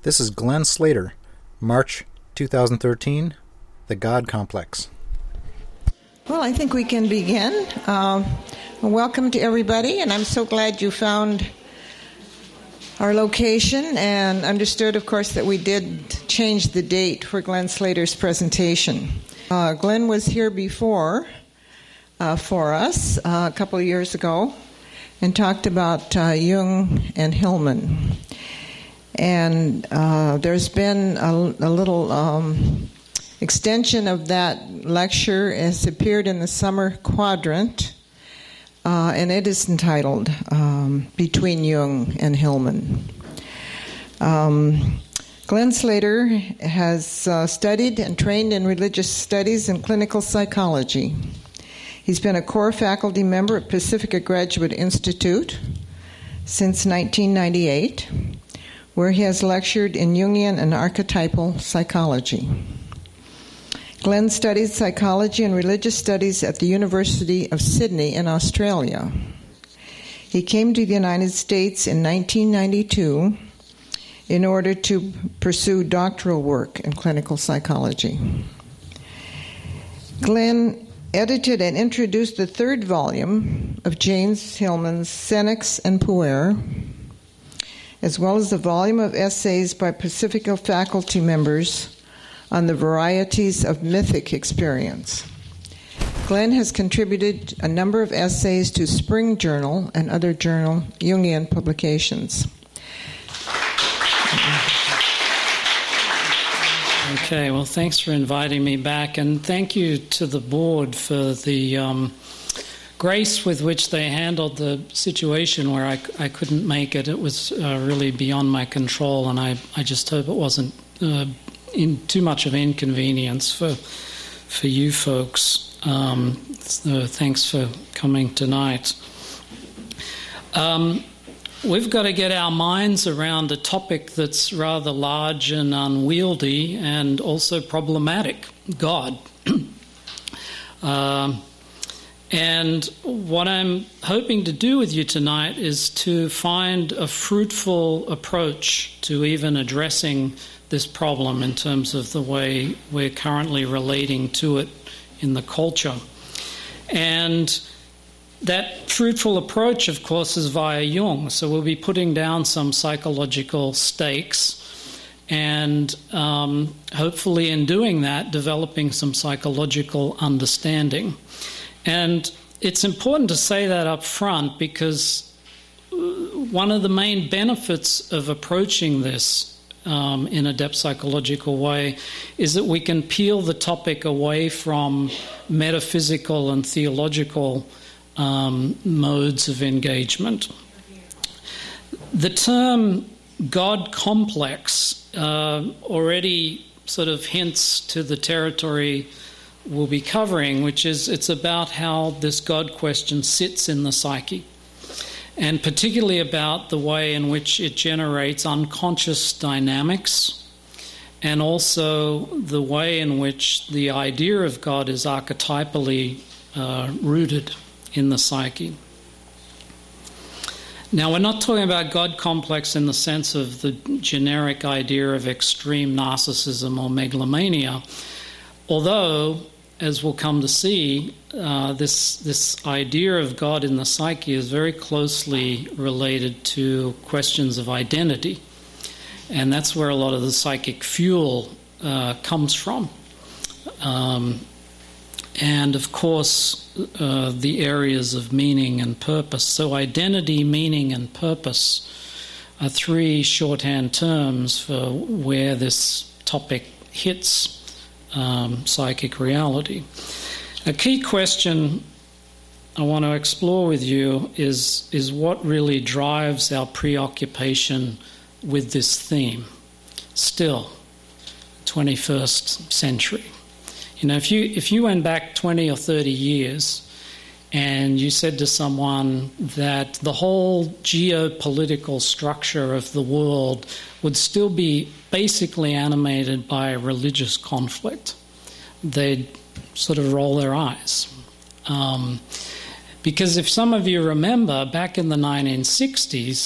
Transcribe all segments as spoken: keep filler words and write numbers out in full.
This is Glenn Slater, March two thousand thirteen, The God Complex. Well, I think we can begin. Uh, welcome to everybody, and I'm so glad you found our location and understood, of course, that we did change the date for Glenn Slater's presentation. Uh, Glenn was here before uh, for us uh, a couple of years ago and talked about uh, Jung and Hillman. And uh, there's been a, a little um, extension of that lecture. It's appeared in the summer quadrant, uh, and it is entitled um, Between Jung and Hillman. Um, Glenn Slater has uh, studied and trained in religious studies and clinical psychology. He's been a core faculty member at Pacifica Graduate Institute since nineteen ninety-eight, where he has lectured in Jungian and archetypal psychology. Glenn studied psychology and religious studies at the University of Sydney in Australia. He came to the United States in nineteen ninety-two in order to pursue doctoral work in clinical psychology. Glenn edited and introduced the third volume of James Hillman's Senex and Puer, as well as a volume of essays by Pacifica faculty members on the varieties of mythic experience. Glenn has contributed a number of essays to Spring Journal and other journal Jungian publications. Okay, well, thanks for inviting me back, and thank you to the board for the um, grace with which they handled the situation where I, I couldn't make it. It was uh, really beyond my control, and I, I just hope it wasn't uh, in too much of an inconvenience for for you folks. Um, so thanks for coming tonight. Um, we've got to get our minds around a topic that's rather large and unwieldy and also problematic, God. um, And what I'm hoping to do with you tonight is to find a fruitful approach to even addressing this problem in terms of the way we're currently relating to it in the culture. And that fruitful approach, of course, is via Jung. So we'll be putting down some psychological stakes and um, hopefully in doing that, developing some psychological understanding. And it's important to say that up front because one of the main benefits of approaching this um, in a depth psychological way is that we can peel the topic away from metaphysical and theological um, modes of engagement. The term God complex uh, already sort of hints to the territory we'll be covering, which is it's about how this God question sits in the psyche, and particularly about the way in which it generates unconscious dynamics, and also the way in which the idea of God is archetypally uh, rooted in the psyche. Now, we're not talking about God complex in the sense of the generic idea of extreme narcissism or megalomania, although, as we'll come to see, uh, this this idea of God in the psyche is very closely related to questions of identity. And that's where a lot of the psychic fuel uh, comes from. Um, and, of course, uh, the areas of meaning and purpose. So identity, meaning, and purpose are three shorthand terms for where this topic hits Um, psychic reality. A key question I want to explore with you is, is what really drives our preoccupation with this theme still, twenty-first century. You know, if you if you went back twenty or thirty years and you said to someone that the whole geopolitical structure of the world would still be basically animated by religious conflict, they'd sort of roll their eyes. Um, because if some of you remember, back in the nineteen sixties,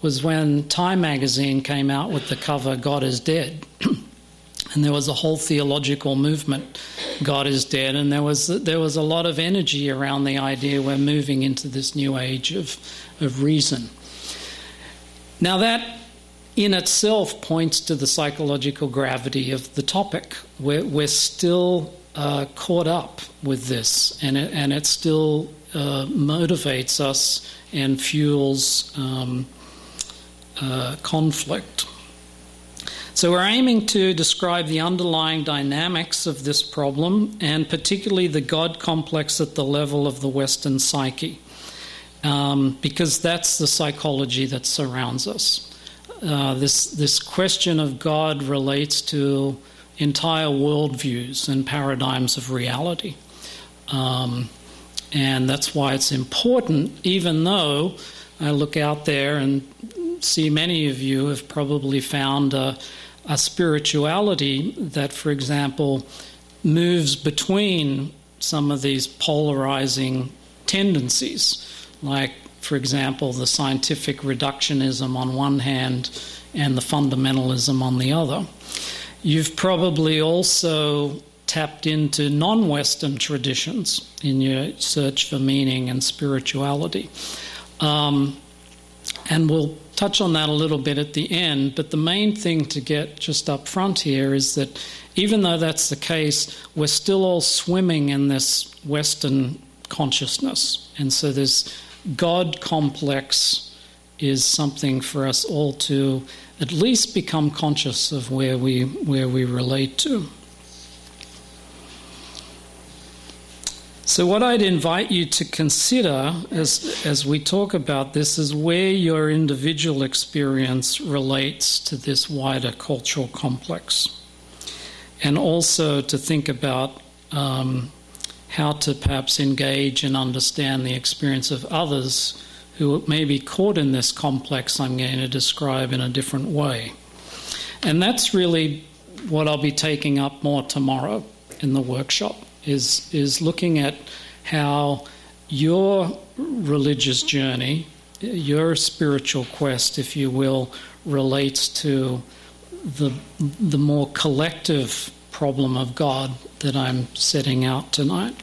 was when Time magazine came out with the cover God is Dead. And there was a whole theological movement, God is dead, and there was there was a lot of energy around the idea we're moving into this new age of, of reason. Now that in itself points to the psychological gravity of the topic. We're, we're still uh, caught up with this, and it, and it still uh, motivates us and fuels um, uh, conflict. So we're aiming to describe the underlying dynamics of this problem, and particularly the God complex at the level of the Western psyche, um, because that's the psychology that surrounds us. Uh, this this question of God relates to entire worldviews and paradigms of reality, um, and that's why it's important. Even though I look out there and see many of you have probably found a, a spirituality that, for example, moves between some of these polarizing tendencies, like, for example, the scientific reductionism on one hand and the fundamentalism on the other. You've probably also tapped into non-Western traditions in your search for meaning and spirituality. Um, and we'll touch on that a little bit at the end, but the main thing to get just up front here is that even though that's the case, we're still all swimming in this Western consciousness. And so this God complex is something for us all to at least become conscious of where we where we relate to. So what I'd invite you to consider as as we talk about this is where your individual experience relates to this wider cultural complex, and also to think about um, how to perhaps engage and understand the experience of others who may be caught in this complex I'm going to describe in a different way. And that's really what I'll be taking up more tomorrow in the workshop, is, is looking at how your religious journey, your spiritual quest, if you will, relates to the, the more collective problem of God that I'm setting out tonight.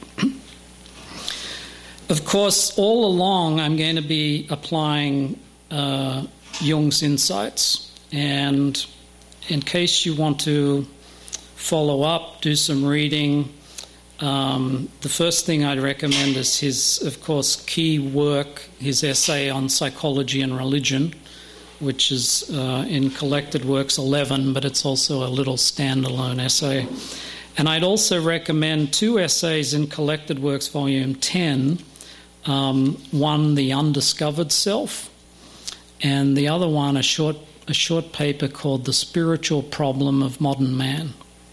Of course, all along I'm going to be applying uh, Jung's insights, and in case you want to follow up, do some reading, um, the first thing I'd recommend is his, of course, key work, his essay on psychology and religion, which is uh, in Collected Works eleven, but it's also a little standalone essay. And I'd also recommend two essays in Collected Works Volume ten, um, one, The Undiscovered Self, and the other one, a short, a short paper called The Spiritual Problem of Modern Man.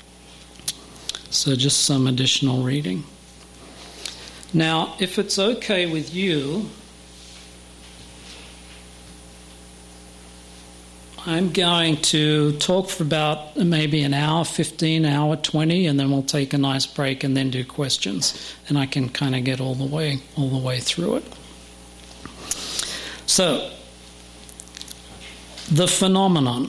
So just some additional reading. Now, if it's okay with you, I'm going to talk for about maybe an hour, fifteen, hour, twenty, and then we'll take a nice break and then do questions, and I can kind of get all the way, all the way through it. So, the phenomenon.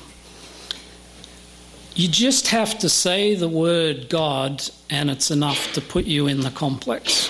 You just have to say the word God, and it's enough to put you in the complex.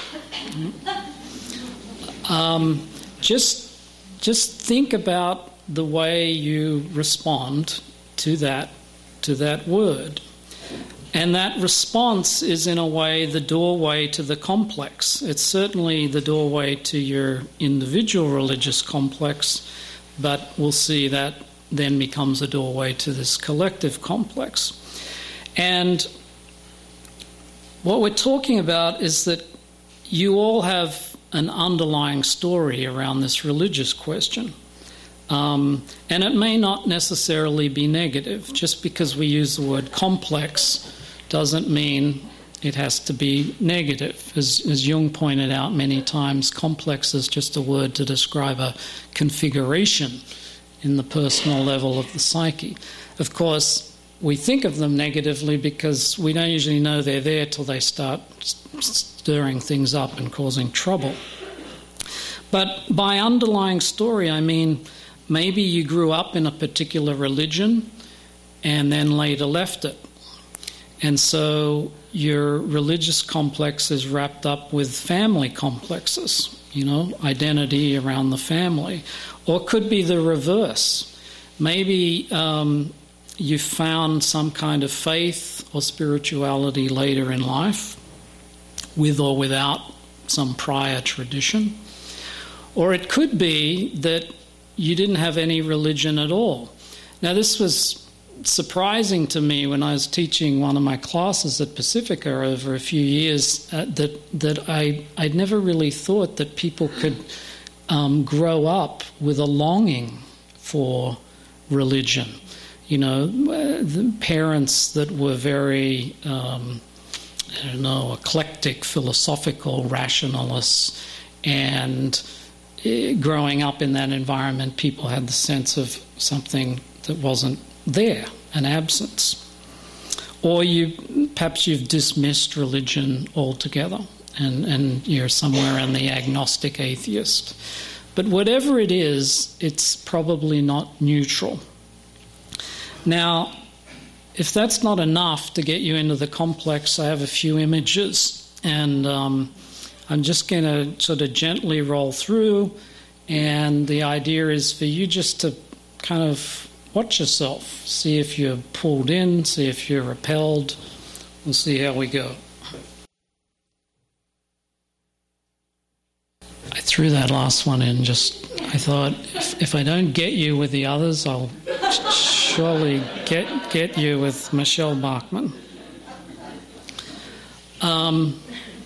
Um, just, just think about the way you respond to that, to that word. And that response is, in a way, the doorway to the complex. It's certainly the doorway to your individual religious complex, but we'll see that then becomes a doorway to this collective complex. And what we're talking about is that you all have an underlying story around this religious question. Um, and it may not necessarily be negative. Just because we use the word complex doesn't mean it has to be negative. As, as Jung pointed out many times, complex is just a word to describe a configuration in the personal level of the psyche. Of course, we think of them negatively because we don't usually know they're there till they start stirring things up and causing trouble. But by underlying story, I mean maybe you grew up in a particular religion and then later left it. And so your religious complex is wrapped up with family complexes, you know, identity around the family. Or it could be the reverse. Maybe um, you found some kind of faith or spirituality later in life, with or without some prior tradition. Or it could be that you didn't have any religion at all. Now, this was surprising to me when I was teaching one of my classes at Pacifica over a few years, uh, that that I, I'd never really thought that people could um, grow up with a longing for religion. You know, uh, the parents that were very, um, I don't know, eclectic, philosophical, rationalists, and uh, growing up in that environment, people had the sense of something that wasn't there, an absence. Or you perhaps you've dismissed religion altogether and, and you're somewhere in the agnostic atheist. But whatever it is, it's probably not neutral. Now, if that's not enough to get you into the complex, I have a few images, and um, I'm just going to sort of gently roll through, and the idea is for you just to kind of watch yourself, see if you're pulled in, see if you're repelled. We'll see how we go. I threw that last one in just, I thought, if, if I don't get you with the others, I'll surely get get you with Michelle Bachmann. Um,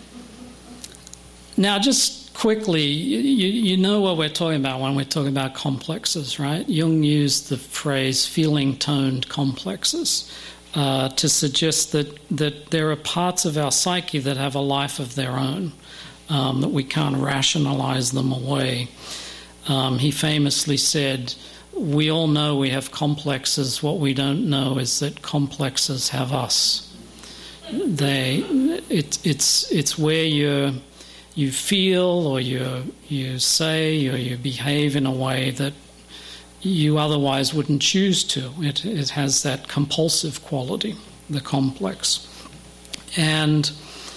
now, just quickly, you, you know what we're talking about when we're talking about complexes, right? Jung used the phrase feeling-toned complexes uh, to suggest that, that there are parts of our psyche that have a life of their own, um, that we can't rationalize them away. Um, he famously said, we all know we have complexes. What we don't know is that complexes have us. They, it, it's it's where you you feel or you you say or you behave in a way that you otherwise wouldn't choose to. It it has that compulsive quality, the complex. And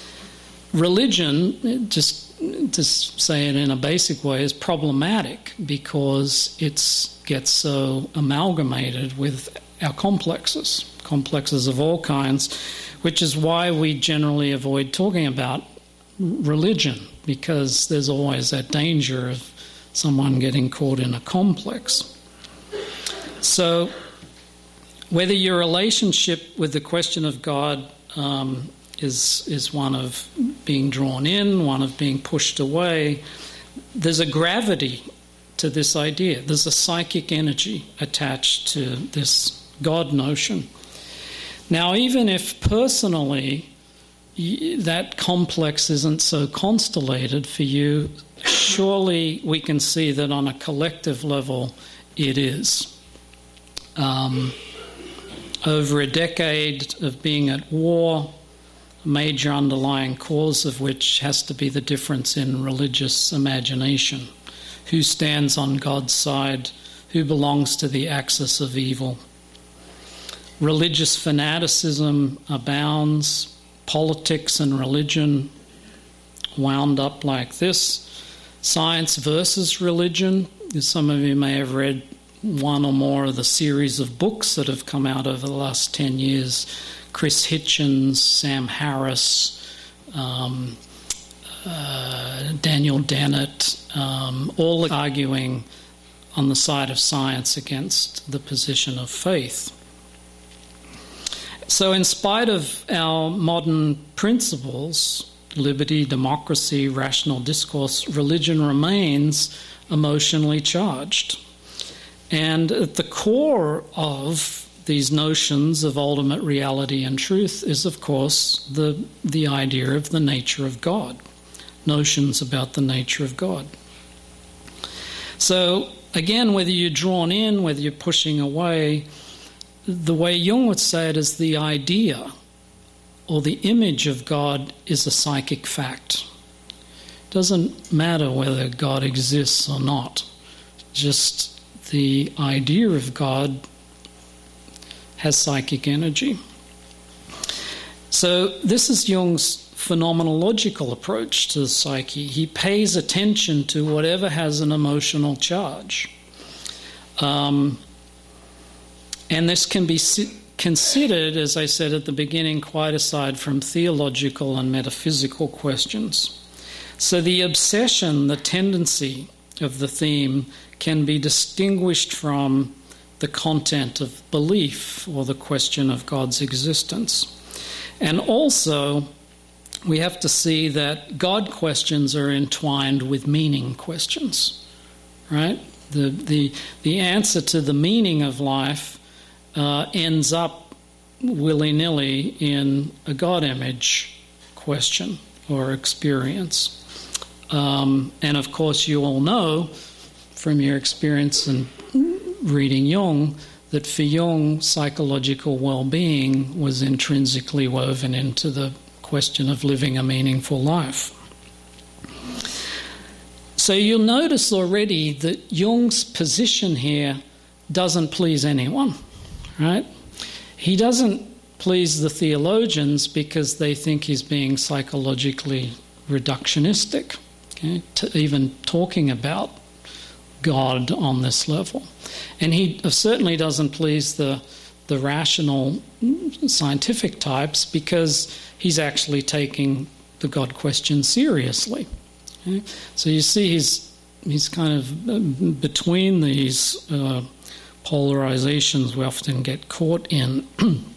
religion, just to say it in a basic way, is problematic because it gets so amalgamated with our complexes, complexes of all kinds, which is why we generally avoid talking about religion, because there's always that danger of someone getting caught in a complex. So whether your relationship with the question of God um, is is one of being drawn in, one of being pushed away, there's a gravity to this idea. There's a psychic energy attached to this God notion. Now, even if personally that complex isn't so constellated for you, surely we can see that on a collective level it is. Um, over a decade of being at war, a major underlying cause of which has to be the difference in religious imagination. Who stands on God's side? Who belongs to the axis of evil? Religious fanaticism abounds. Politics and religion wound up like this. Science versus religion. Some of you may have read one or more of the series of books that have come out over the last ten years. Chris Hitchens, Sam Harris, um, uh, Daniel Dennett, um, all arguing on the side of science against the position of faith. So in spite of our modern principles, liberty, democracy, rational discourse, religion remains emotionally charged. And at the core of these notions of ultimate reality and truth is, of course, the, the idea of the nature of God, notions about the nature of God. So, again, whether you're drawn in, whether you're pushing away, the way Jung would say it is the idea or the image of God is a psychic fact. It doesn't matter whether God exists or not. Just the idea of God has psychic energy. So this is Jung's phenomenological approach to the psyche. He pays attention to whatever has an emotional charge. Um, and this can be si- considered, as I said at the beginning, quite aside from theological and metaphysical questions. So the obsession, the tendency of the theme can be distinguished from the content of belief or the question of God's existence. And also, we have to see that God questions are entwined with meaning questions, right? The the the answer to the meaning of life uh, ends up willy-nilly in a God image question or experience. Um, and of course, you all know from your experience in reading Jung that for Jung, psychological well-being was intrinsically woven into the question of living a meaningful life. So you'll notice already that Jung's position here doesn't please anyone, right? He doesn't please the theologians because they think he's being psychologically reductionistic, okay, to even talking about God on this level. And he certainly doesn't please the the rational scientific types because he's actually taking the God question seriously. Okay? So you see he's he's kind of between these uh, polarizations we often get caught in.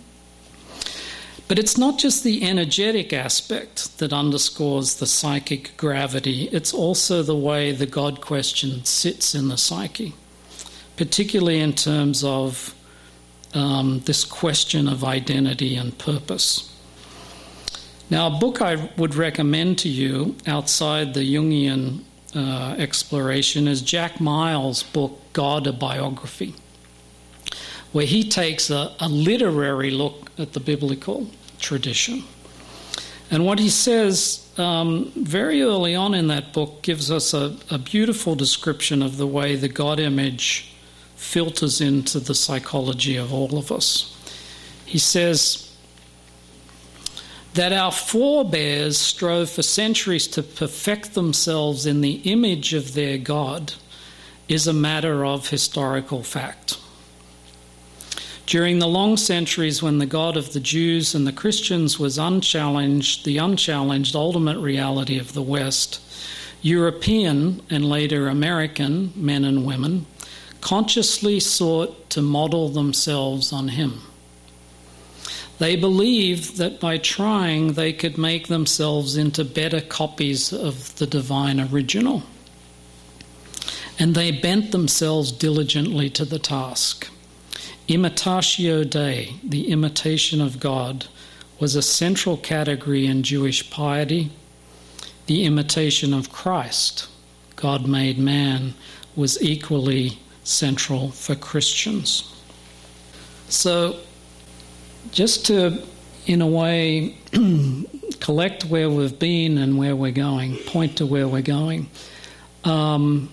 But it's not just the energetic aspect that underscores the psychic gravity, it's also the way the God question sits in the psyche, particularly in terms of um, this question of identity and purpose. Now, a book I would recommend to you outside the Jungian uh, exploration is Jack Miles' book, God, a Biography, where he takes a, a literary look at the biblical tradition. And what he says um, very early on in that book gives us a, a beautiful description of the way the God image filters into the psychology of all of us. He says that our forebears strove for centuries to perfect themselves in the image of their God is a matter of historical fact. During the long centuries when the God of the Jews and the Christians was unchallenged, the unchallenged ultimate reality of the West, European and later American men and women consciously sought to model themselves on him. They believed that by trying they could make themselves into better copies of the divine original. And they bent themselves diligently to the task. Imitatio Dei, the imitation of God, was a central category in Jewish piety. The imitation of Christ, God made man, was equally central for Christians. So, just to, in a way, collect where we've been and where we're going, point to where we're going, um,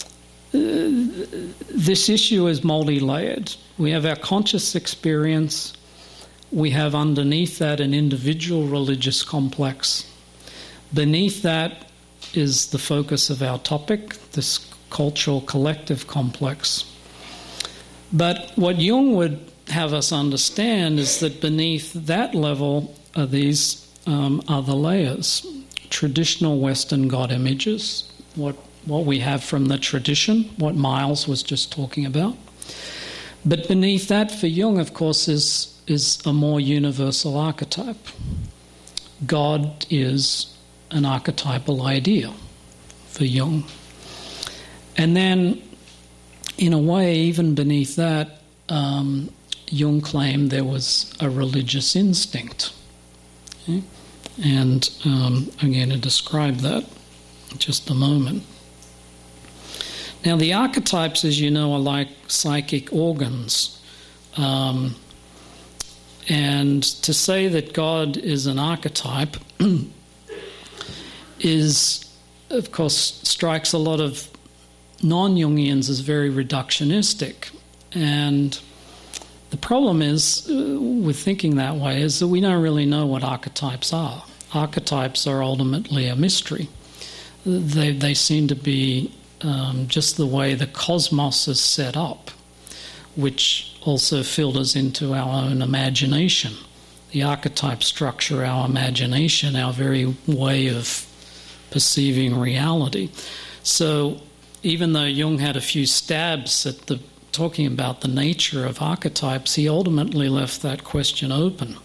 this issue is multi-layered. We have our conscious experience. We have underneath that an individual religious complex. Beneath that is the focus of our topic, this cultural collective complex. But what Jung would have us understand is that beneath that level are these um, other layers. Traditional Western God images, what, what we have from the tradition, what Miles was just talking about. But beneath that, for Jung, of course, is, is a more universal archetype. God is an archetypal idea for Jung. And then, in a way, even beneath that, um, Jung claimed there was a religious instinct. Okay? And um, I'm going to describe that in just a moment. Now, the archetypes, as you know, are like psychic organs. Um, and to say that God is an archetype is, of course, strikes a lot of non-Jungians as very reductionistic. And the problem is, uh, with thinking that way, is that we don't really know what archetypes are. Archetypes are ultimately a mystery. They, they seem to be um, just the way the cosmos is set up, which also filters into our own imagination. The archetype structure, our imagination, our very way of perceiving reality. So even though Jung had a few stabs at the talking about the nature of archetypes, he ultimately left that question open.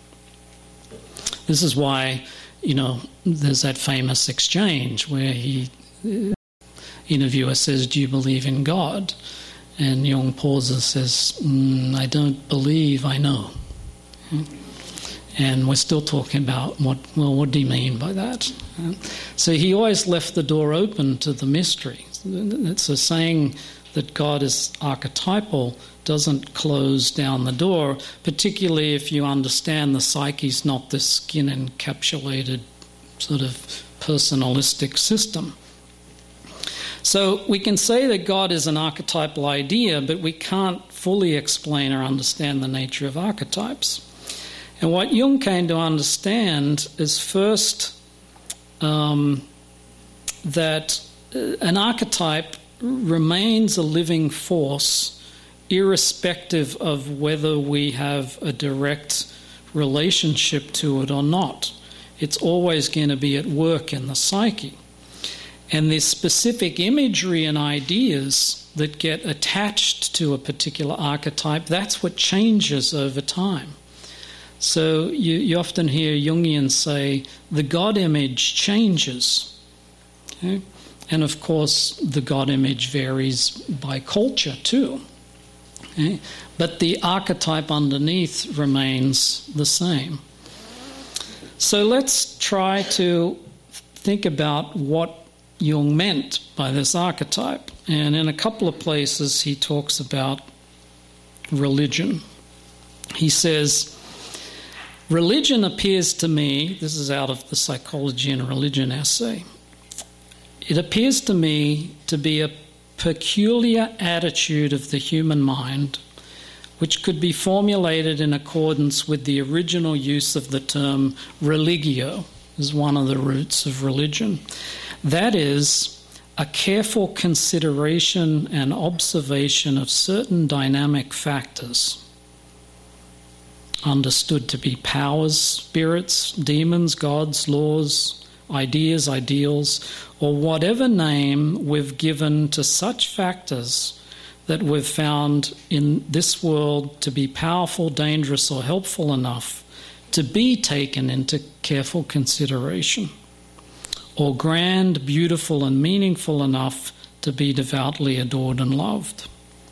This is why, you know, there's that famous exchange where he, uh, interviewer says, "Do you believe in God?" And Jung pauses, says, mm, "I don't believe, I know." And we're still talking about, what. well, what do you mean by that? So he always left the door open to the mystery. So saying that God is archetypal doesn't close down the door, particularly if you understand the psyche's not this skin-encapsulated sort of personalistic system. So we can say that God is an archetypal idea, but we can't fully explain or understand the nature of archetypes. And what Jung came to understand is first um, that an archetype remains a living force irrespective of whether we have a direct relationship to it or not. It's always going to be at work in the psyche. And the specific imagery and ideas that get attached to a particular archetype, that's what changes over time. So you, you often hear Jungians say, the God image changes. Okay? And of course, the God image varies by culture too. Okay? But the archetype underneath remains the same. So let's try to think about what Jung meant by this archetype. And in a couple of places he talks about religion. He says, religion appears to me, this is out of the Psychology and Religion essay, it appears to me to be a peculiar attitude of the human mind which could be formulated in accordance with the original use of the term religio, is one of the roots of religion. That is, a careful consideration and observation of certain dynamic factors, understood to be powers, spirits, demons, gods, laws, ideas, ideals, or whatever name we've given to such factors that we've found in this world to be powerful, dangerous, or helpful enough to be taken into careful consideration, or grand, beautiful, and meaningful enough to be devoutly adored and loved.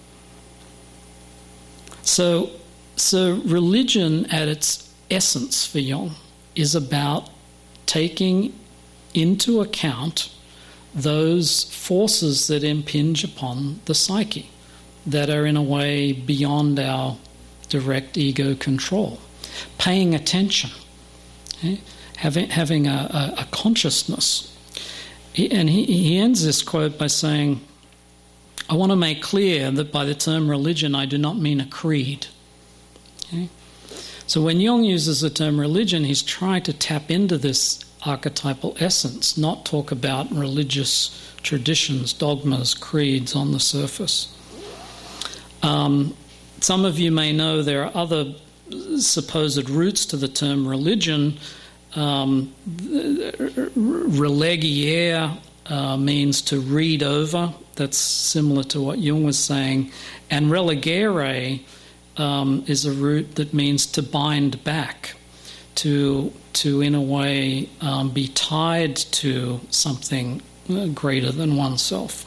So, so religion at its essence for Jung is about taking into account those forces that impinge upon the psyche, that are in a way beyond our direct ego control. Paying attention, okay? having, having a, a, a consciousness. He, and he, he ends this quote by saying, I want to make clear that by the term religion I do not mean a creed. Okay? So when Jung uses the term religion, he's trying to tap into this archetypal essence, not talk about religious traditions, dogmas, creeds on the surface. Um, some of you may know there are other supposed roots to the term religion. Um, Relegiere uh, means to read over. That's similar to what Jung was saying. And relegere um, is a root that means to bind back, to, to in a way, um, be tied to something greater than oneself.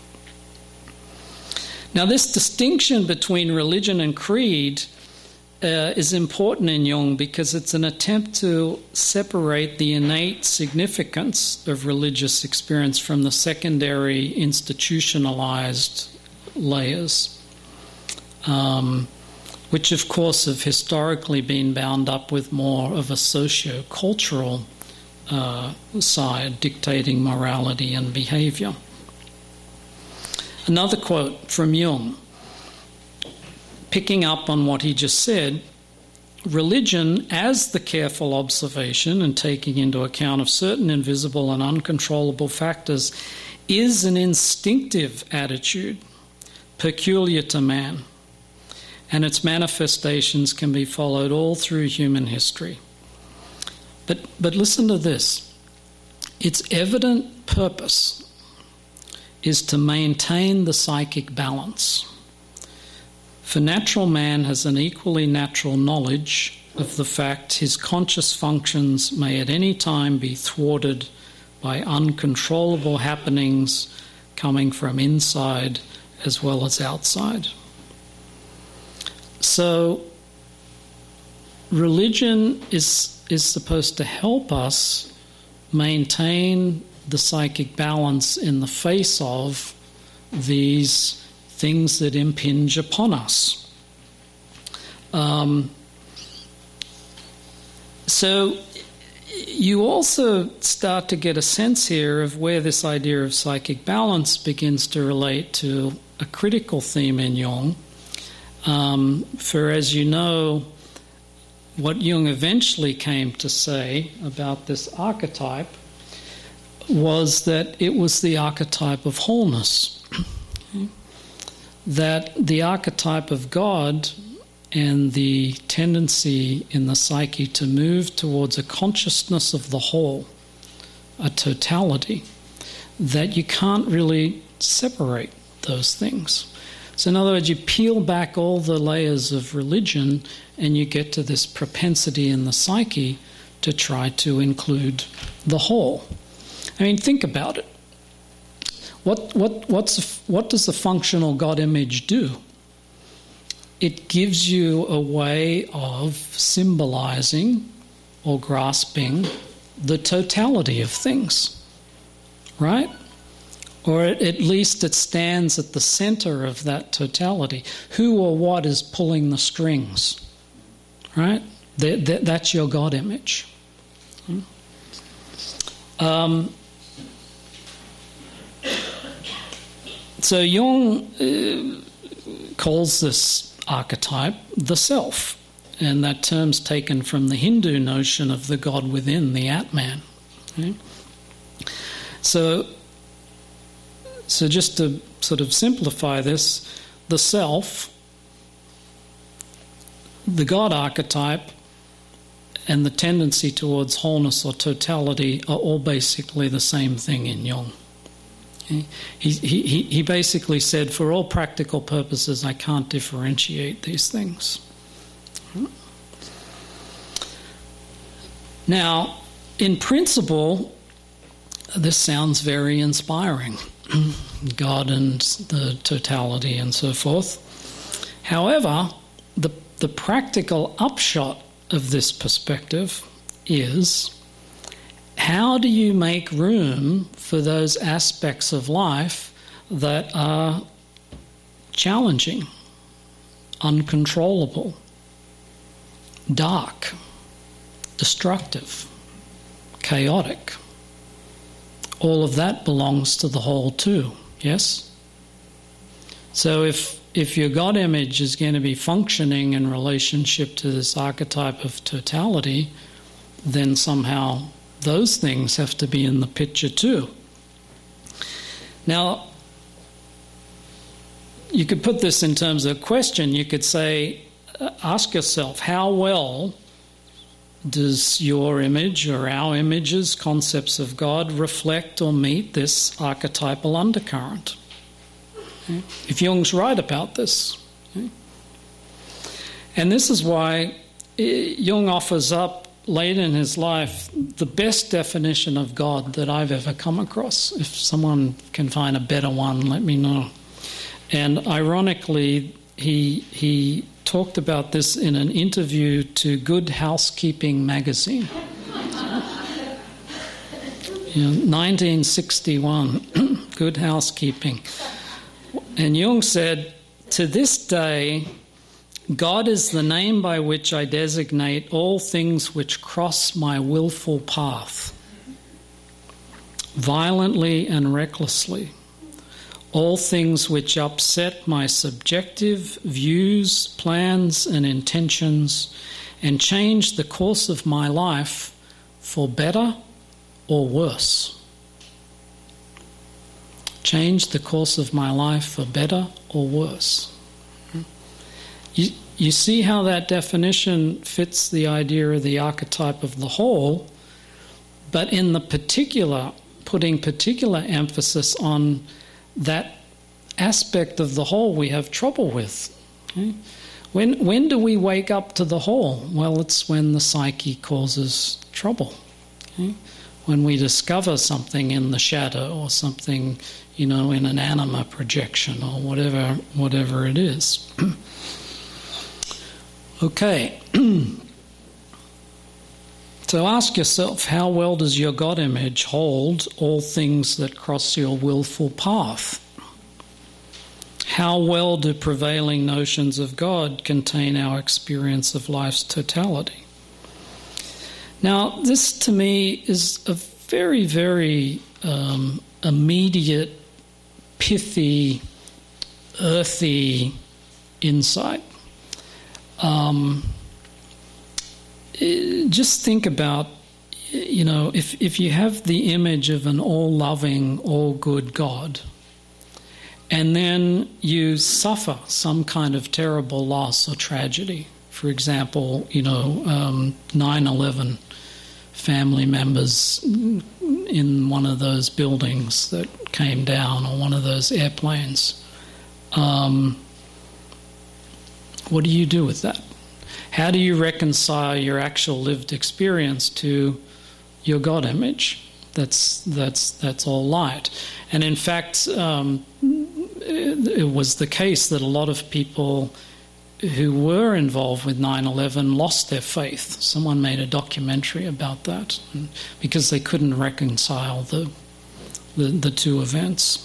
Now, this distinction between religion and creed uh, is important in Jung because it's an attempt to separate the innate significance of religious experience from the secondary institutionalized layers, um, which, of course, have historically been bound up with more of a socio-cultural uh, side, dictating morality and behavior. Another quote from Jung, picking up on what he just said, religion, as the careful observation and taking into account of certain invisible and uncontrollable factors, is an instinctive attitude peculiar to man, and its manifestations can be followed all through human history. But, but listen to this. Its evident purpose is to maintain the psychic balance. For natural man has an equally natural knowledge of the fact his conscious functions may at any time be thwarted by uncontrollable happenings coming from inside as well as outside. So, religion is, is supposed to help us maintain the psychic balance in the face of these things that impinge upon us. Um, so you also start to get a sense here of where this idea of psychic balance begins to relate to a critical theme in Jung. Um, for as you know, what Jung eventually came to say about this archetype was that it was the archetype of wholeness. That the archetype of God and the tendency in the psyche to move towards a consciousness of the whole, a totality, that you can't really separate those things. So in other words, you peel back all the layers of religion and you get to this propensity in the psyche to try to include the whole. I mean, think about it. What what what's what does the functional God image do? It gives you a way of symbolizing or grasping the totality of things, right? Or at least it stands at the center of that totality. Who or what is pulling the strings, right? That, that, that's your God image. Um, so Jung uh, calls this archetype the self, and that term's taken from the Hindu notion of the God within, the Atman. Okay? So, so just to sort of simplify this, the self, the God archetype, and the tendency towards wholeness or totality are all basically the same thing in Jung. Okay? He, he, he basically said, for all practical purposes, I can't differentiate these things. Now, in principle, this sounds very inspiring. God and the totality and so forth. However, the, the practical upshot of this perspective is, how do you make room for those aspects of life that are challenging, uncontrollable, dark, destructive, chaotic? All of that belongs to the whole too, yes? So if if your God image is going to be functioning in relationship to this archetype of totality, then somehow those things have to be in the picture too. Now, you could put this in terms of a question. You could say, ask yourself, how well does your image or our images, concepts of God, reflect or meet this archetypal undercurrent? Okay. If Jung's right about this. Okay. And this is why Jung offers up late in his life the best definition of God that I've ever come across. If someone can find a better one, let me know. And ironically, he he talked about this in an interview to Good Housekeeping magazine. You know, nineteen sixty-one, Good Housekeeping. And Jung said, to this day, God is the name by which I designate all things which cross my willful path, violently and recklessly, all things which upset my subjective views, plans, and intentions, and change the course of my life for better or worse. Change the course of my life for better or worse. You, you see how that definition fits the idea of the archetype of the whole, but in the particular, putting particular emphasis on that aspect of the whole we have trouble with. Okay? When, when do we wake up to the whole? Well, it's when the psyche causes trouble. Okay? When we discover something in the shadow or something, you know, in an anima projection or whatever, whatever it is. Okay. So ask yourself, how well does your God image hold all things that cross your willful path? How well do prevailing notions of God contain our experience of life's totality? Now, this to me is a very, very um, immediate, pithy, earthy insight. Um, just think about, you know, if, if you have the image of an all-loving, all-good God, and then you suffer some kind of terrible loss or tragedy, for example, you know, um, nine eleven, family members in one of those buildings that came down or one of those airplanes, um, what do you do with that? How do you reconcile your actual lived experience to your God image? That's that's that's all light. And in fact, um, it, it was the case that a lot of people who were involved with nine eleven lost their faith. Someone made a documentary about that because they couldn't reconcile the the, the two events.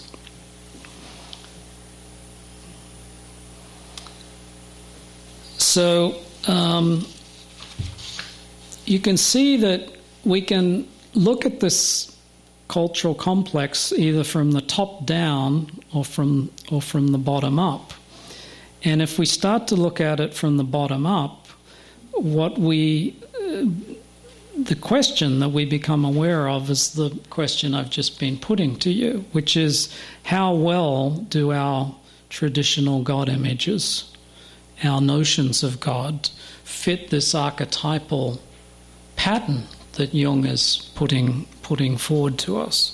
So um, you can see that we can look at this cultural complex either from the top down or from or from the bottom up. And if we start to look at it from the bottom up, what we uh, the question that we become aware of is the question I've just been putting to you, which is how well do our traditional God images, our notions of God, fit this archetypal pattern that Jung is putting putting forward to us.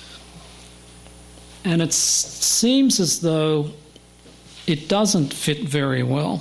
And it seems as though it doesn't fit very well.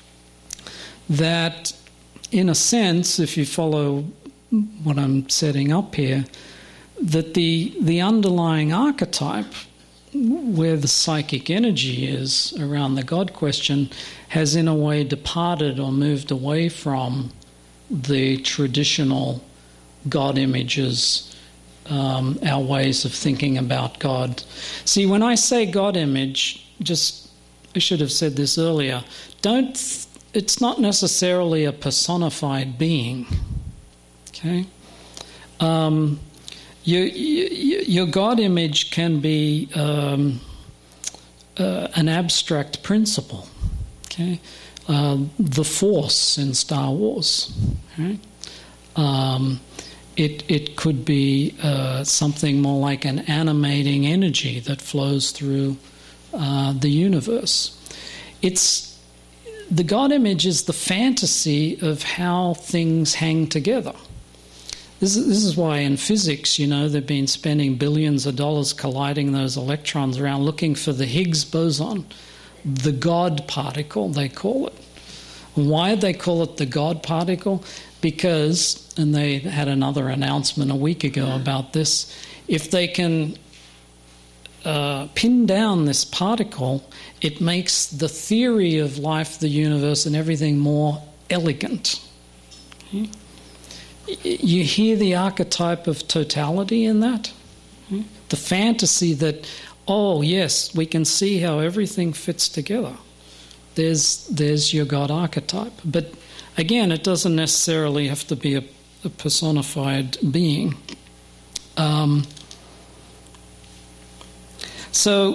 That, in a sense, if you follow what I'm setting up here, that the the underlying archetype, where the psychic energy is around the God question, has in a way departed or moved away from the traditional God images, um, our ways of thinking about God. See, when I say God image, just, I should have said this earlier, don't, th- it's not necessarily a personified being, okay? Um, Your, your God image can be um, uh, an abstract principle, okay? Uh, the Force in Star Wars, right? Um, it it could be uh, something more like an animating energy that flows through uh, the universe. It's the God image is the fantasy of how things hang together. This is, this is why in physics, you know, they've been spending billions of dollars colliding those electrons around looking for the Higgs boson, the God particle, they call it. Why did they call it the God particle? Because, and they had another announcement a week ago about this, if they can uh, pin down this particle, it makes the theory of life, the universe, and everything more elegant. Okay? You hear the archetype of totality in that? The fantasy that, oh, yes, we can see how everything fits together. There's there's your God archetype. But again, it doesn't necessarily have to be a, a personified being. Um, so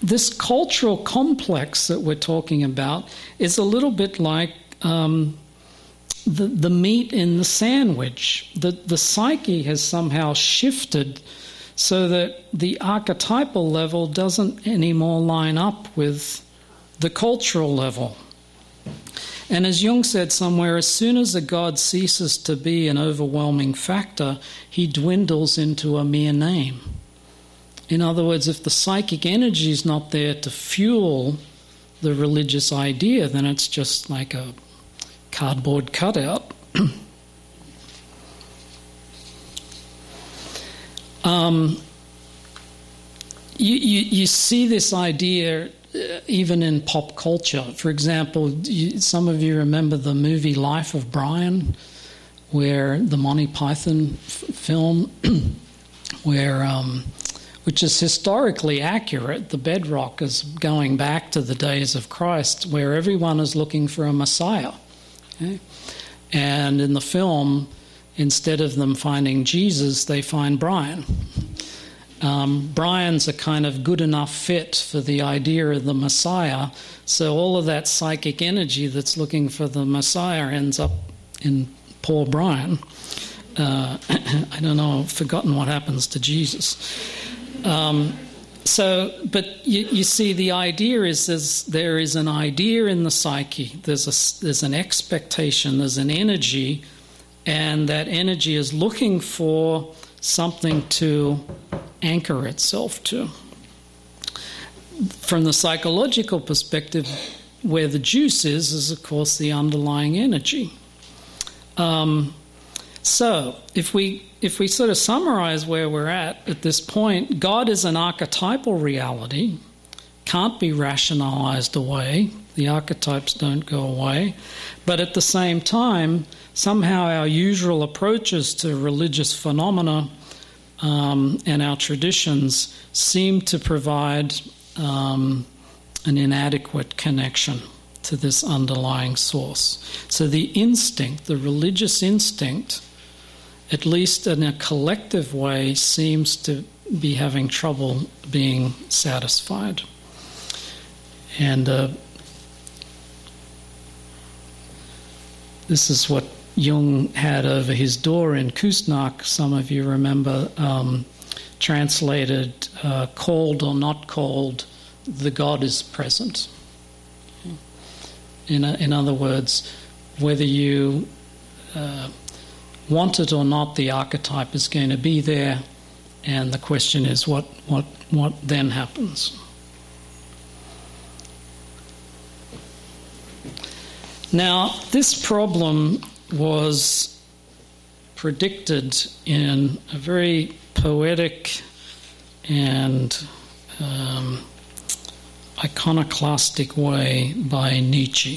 this cultural complex that we're talking about is a little bit like um, the the meat in the sandwich. The the psyche has somehow shifted so that the archetypal level doesn't anymore line up with the cultural level. And as Jung said somewhere, as soon as a god ceases to be an overwhelming factor, he dwindles into a mere name. In other words, if the psychic energy is not there to fuel the religious idea, then it's just like a cardboard cutout. um, you, you, you see this idea uh, even in pop culture. For example, you, some of you remember the movie Life of Brian, where the Monty Python f- film, where... Um, which is historically accurate. The bedrock is going back to the days of Christ, where everyone is looking for a Messiah. Okay? And in the film, instead of them finding Jesus, they find Brian. Um, Brian's a kind of good enough fit for the idea of the Messiah, so all of that psychic energy that's looking for the Messiah ends up in poor Brian. Uh, I don't know, I've forgotten what happens to Jesus. Um, so, but you, you see, the idea is there's, there is an idea in the psyche. There's a, there's an expectation. There's an energy, and that energy is looking for something to anchor itself to. From the psychological perspective, where the juice is, is of course the underlying energy. Um, so, if we If we sort of summarize where we're at at this point, God is an archetypal reality, can't be rationalized away. The archetypes don't go away. But at the same time, somehow our usual approaches to religious phenomena um, and our traditions seem to provide um, an inadequate connection to this underlying source. So the instinct, the religious instinct, at least in a collective way, seems to be having trouble being satisfied. And uh, this is what Jung had over his door in Küsnacht, some of you remember, um, translated, uh, called or not called, the God is present. In, a, in other words, whether you... Uh, want it or not, the archetype is going to be there, and the question is what what what then happens. Now, this problem was predicted in a very poetic and um, iconoclastic way by Nietzsche.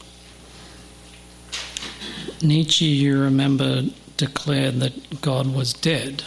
Nietzsche, you remember, declared that God was dead.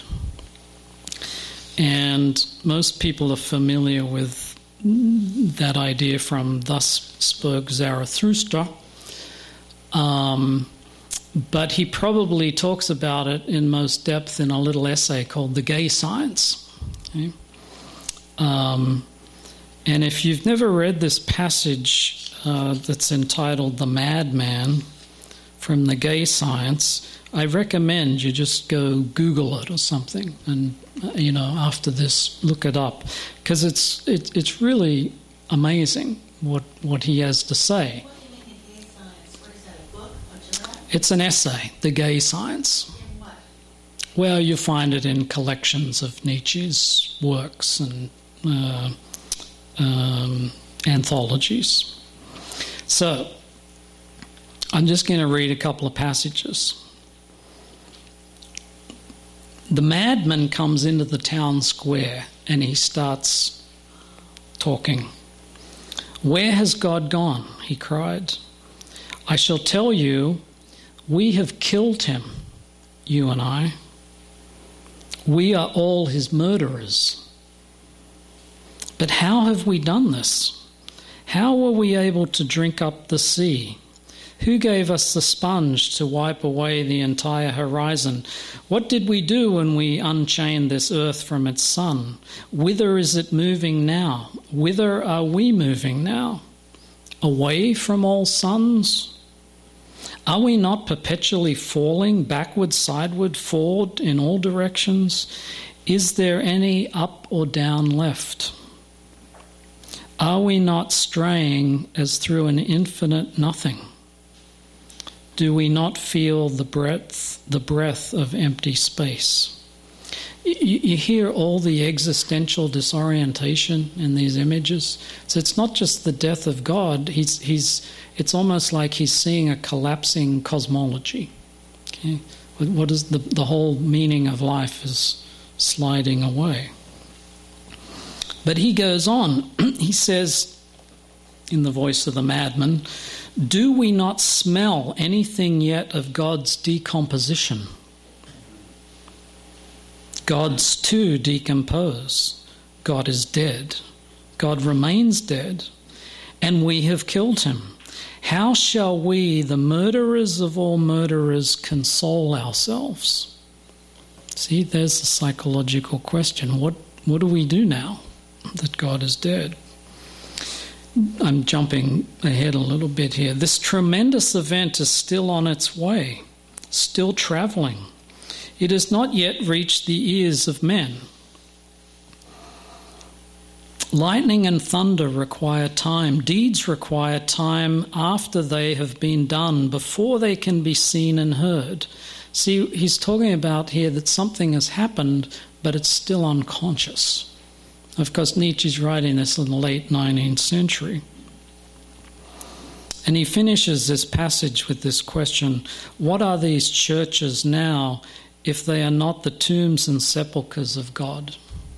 And most people are familiar with that idea from Thus Spoke Zarathustra. Um, but he probably talks about it in most depth in a little essay called The Gay Science. Okay? Um, and if you've never read this passage uh, that's entitled The Madman, from The Gay Science, I recommend you just go Google it or something, and you know, after this, look it up, because it's it, it's really amazing what what he has to say. What do you mean in Gay Science? What is that, a book, a journal? It's an essay, The Gay Science. In what? Well, you find it in collections of Nietzsche's works and uh, um, anthologies. So, I'm just going to read a couple of passages. The madman comes into the town square and he starts talking. "Where has God gone?" he cried. "I shall tell you, we have killed him, you and I. We are all his murderers. But how have we done this? How were we able to drink up the sea? Who gave us the sponge to wipe away the entire horizon? What did we do when we unchained this earth from its sun? Whither is it moving now? Whither are we moving now? Away from all suns? Are we not perpetually falling backward, sideward, forward in all directions? Is there any up or down left? Are we not straying as through an infinite nothing? Do we not feel the breadth, the breath of empty space? You, you hear all the existential disorientation in these images. So it's not just the death of God. He's, he's, it's almost like he's seeing a collapsing cosmology. Okay? What is the, the whole meaning of life is sliding away. But he goes on. He says, in the voice of the madman, do we not smell anything yet of God's decomposition? Gods too decompose. God is dead. God remains dead. And we have killed him. How shall we, the murderers of all murderers, console ourselves? See, there's the psychological question. What, what do we do now that God is dead? I'm jumping ahead a little bit here. This tremendous event is still on its way, still travelling. It has not yet reached the ears of men. Lightning and thunder require time. Deeds require time after they have been done, before they can be seen and heard. See, he's talking about here that something has happened, but it's still unconscious. Of course, Nietzsche's writing this in the late nineteenth century. And he finishes this passage with this question, what are these churches now if they are not the tombs and sepulchres of God?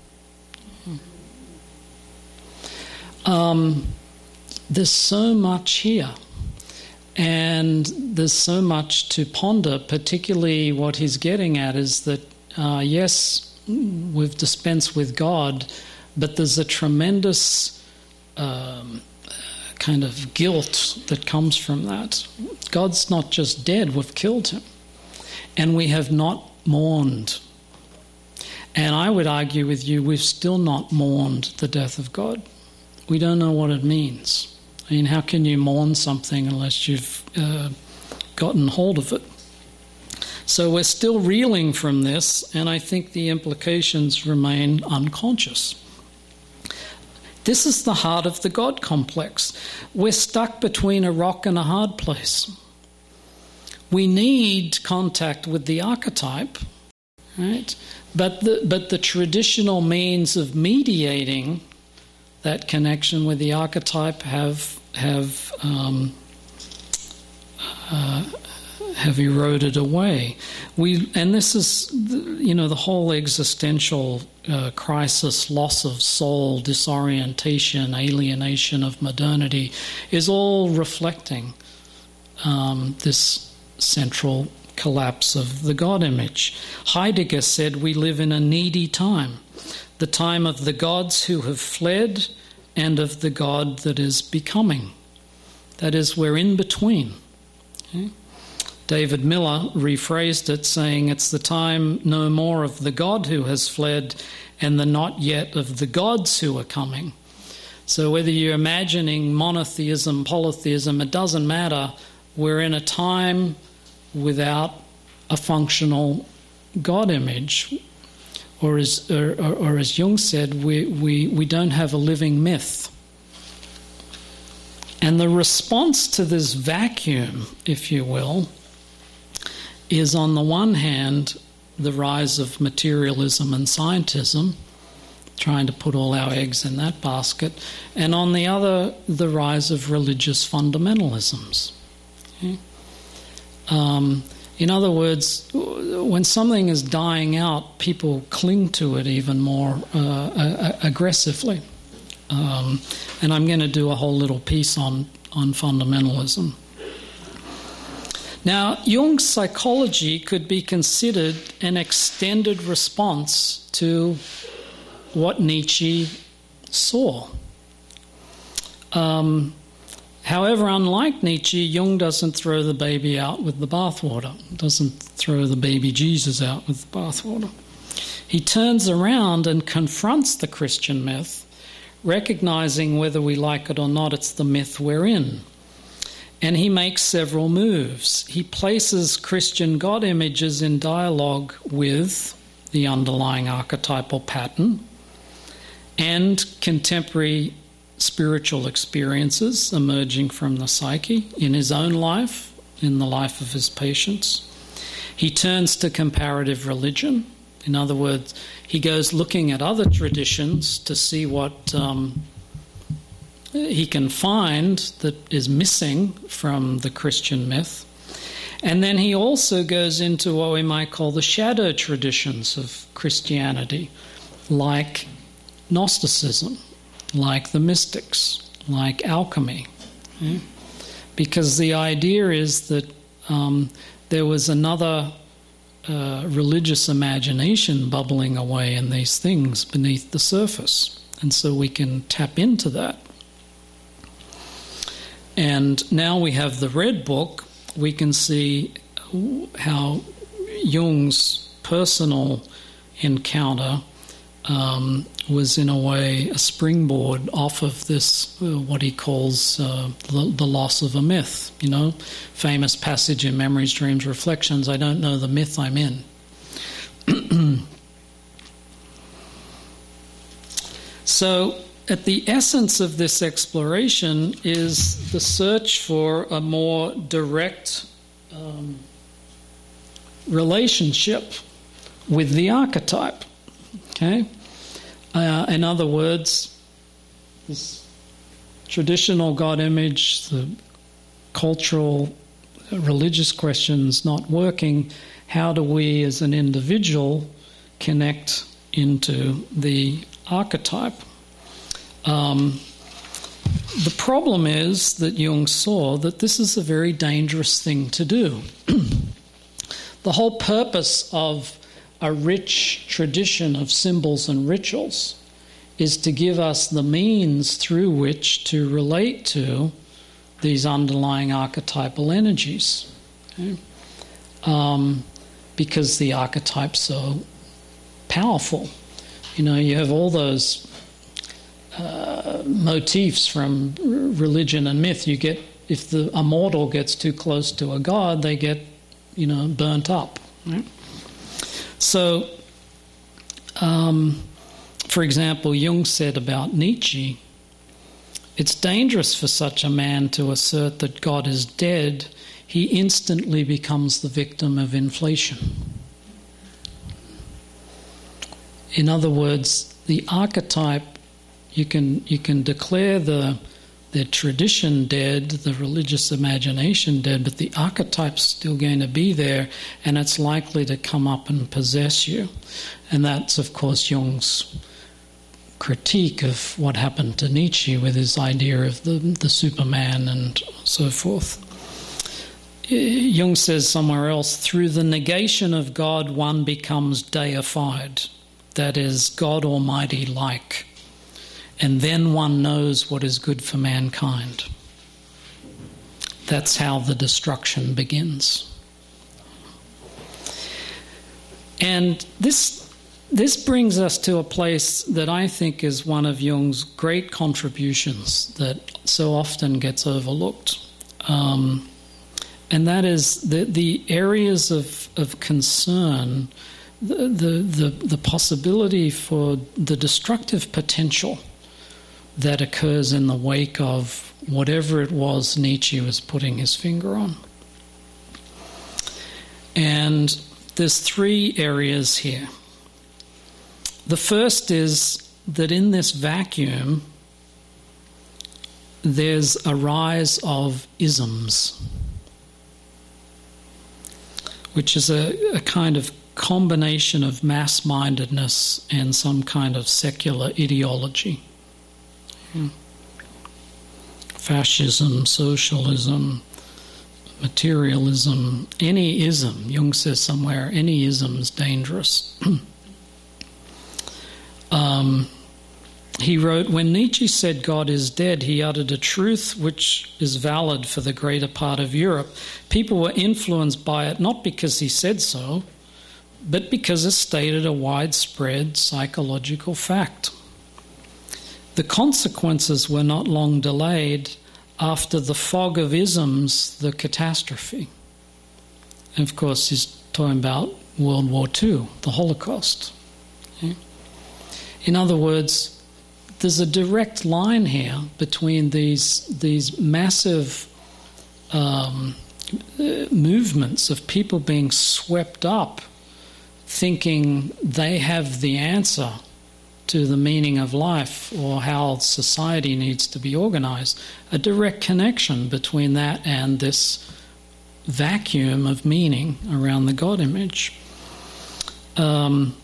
Um, there's so much here. And there's so much to ponder, particularly what he's getting at is that, uh, yes, we've dispensed with God, but there's a tremendous um, kind of guilt that comes from that. God's not just dead, we've killed him. And we have not mourned. And I would argue with you, we've still not mourned the death of God. We don't know what it means. I mean, how can you mourn something unless you've uh, gotten hold of it? So we're still reeling from this, and I think the implications remain unconscious. This is the heart of the God complex. We're stuck between a rock and a hard place. We need contact with the archetype, right? But the, but the traditional means of mediating that connection with the archetype have have um, uh, have eroded away. We and this is you know the whole existential uh, crisis, loss of soul, disorientation, alienation of modernity, is all reflecting um, this central collapse of the God image. Heidegger said we live in a needy time. The time of the gods who have fled and of the God that is becoming. That is, we're in between. Okay? David Miller rephrased it saying it's the time no more of the God who has fled and the not yet of the gods who are coming. So whether you're imagining monotheism, polytheism, it doesn't matter. We're in a time without a functional God image. Or as, or, or, or as Jung said, we, we, we don't have a living myth. And the response to this vacuum, if you will, is on the one hand the rise of materialism and scientism, trying to put all our eggs in that basket, and on the other, the rise of religious fundamentalisms. Okay? Um, In other words, when something is dying out, people cling to it even more uh, aggressively. Um, and I'm going to do a whole little piece on, on fundamentalism. Now, Jung's psychology could be considered an extended response to what Nietzsche saw. Um, However, unlike Nietzsche, Jung doesn't throw the baby out with the bathwater, doesn't throw the baby Jesus out with the bathwater. He turns around and confronts the Christian myth, recognizing whether we like it or not, it's the myth we're in. And he makes several moves. He places Christian God images in dialogue with the underlying archetypal pattern and contemporary spiritual experiences emerging from the psyche in his own life, in the life of his patients. He turns to comparative religion. In other words, he goes looking at other traditions to see what um, he can find that is missing from the Christian myth. And then he also goes into what we might call the shadow traditions of Christianity, like Gnosticism, like the mystics, like alchemy. Okay? Because the idea is that um, there was another uh, religious imagination bubbling away in these things beneath the surface. And so we can tap into that. And now we have the Red Book, we can see how Jung's personal encounter um, was in a way a springboard off of this, uh, what he calls uh, the, the loss of a myth. You know, famous passage in Memories, Dreams, Reflections, I don't know the myth I'm in. So at the essence of this exploration is the search for a more direct um, relationship with the archetype. Okay? Uh, in other words, this traditional God image, the cultural, uh, religious questions not working, how do we as an individual connect into the archetype? Um, the problem is that Jung saw that this is a very dangerous thing to do. The whole purpose of a rich tradition of symbols and rituals is to give us the means through which to relate to these underlying archetypal energies. Okay? Um, because the archetype's so powerful. You know, you have all those uh, motifs from r- religion and myth. You get, if the a mortal gets too close to a god, they get, you know, burnt up. Right? So, um, for example, Jung said about Nietzsche, it's dangerous for such a man to assert that God is dead. He instantly becomes the victim of inflation. In other words, the archetype, you can you can declare the the tradition dead, the religious imagination dead, but the archetype's still going to be there, and it's likely to come up and possess you. And that's, of course, Jung's critique of what happened to Nietzsche with his idea of the, the Superman and so forth. Jung says somewhere else, through the negation of God, one becomes deified, that is, God Almighty-like. And then one knows what is good for mankind. That's how the destruction begins. And this this brings us to a place that I think is one of Jung's great contributions that so often gets overlooked. Um, and that is the, the areas of, of concern, the, the, the, the possibility for the destructive potential that occurs in the wake of whatever it was Nietzsche was putting his finger on. And there's three areas here. The first is that in this vacuum, there's a rise of isms, which is a, a kind of combination of mass-mindedness and some kind of secular ideology. Fascism, socialism, materialism, any ism, Jung says somewhere, any ism is dangerous. um, he wrote, when Nietzsche said God is dead, he uttered a truth which is valid for the greater part of Europe. People were influenced by it not because he said so, but because it stated a widespread psychological fact. The consequences were not long delayed. After the fog of isms, the catastrophe. And of course, he's talking about World War Two, the Holocaust. Okay? In other words, there's a direct line here between these these massive um, movements of people being swept up, thinking they have the answer to the meaning of life or how society needs to be organized, a direct connection between that and this vacuum of meaning around the God image. Um,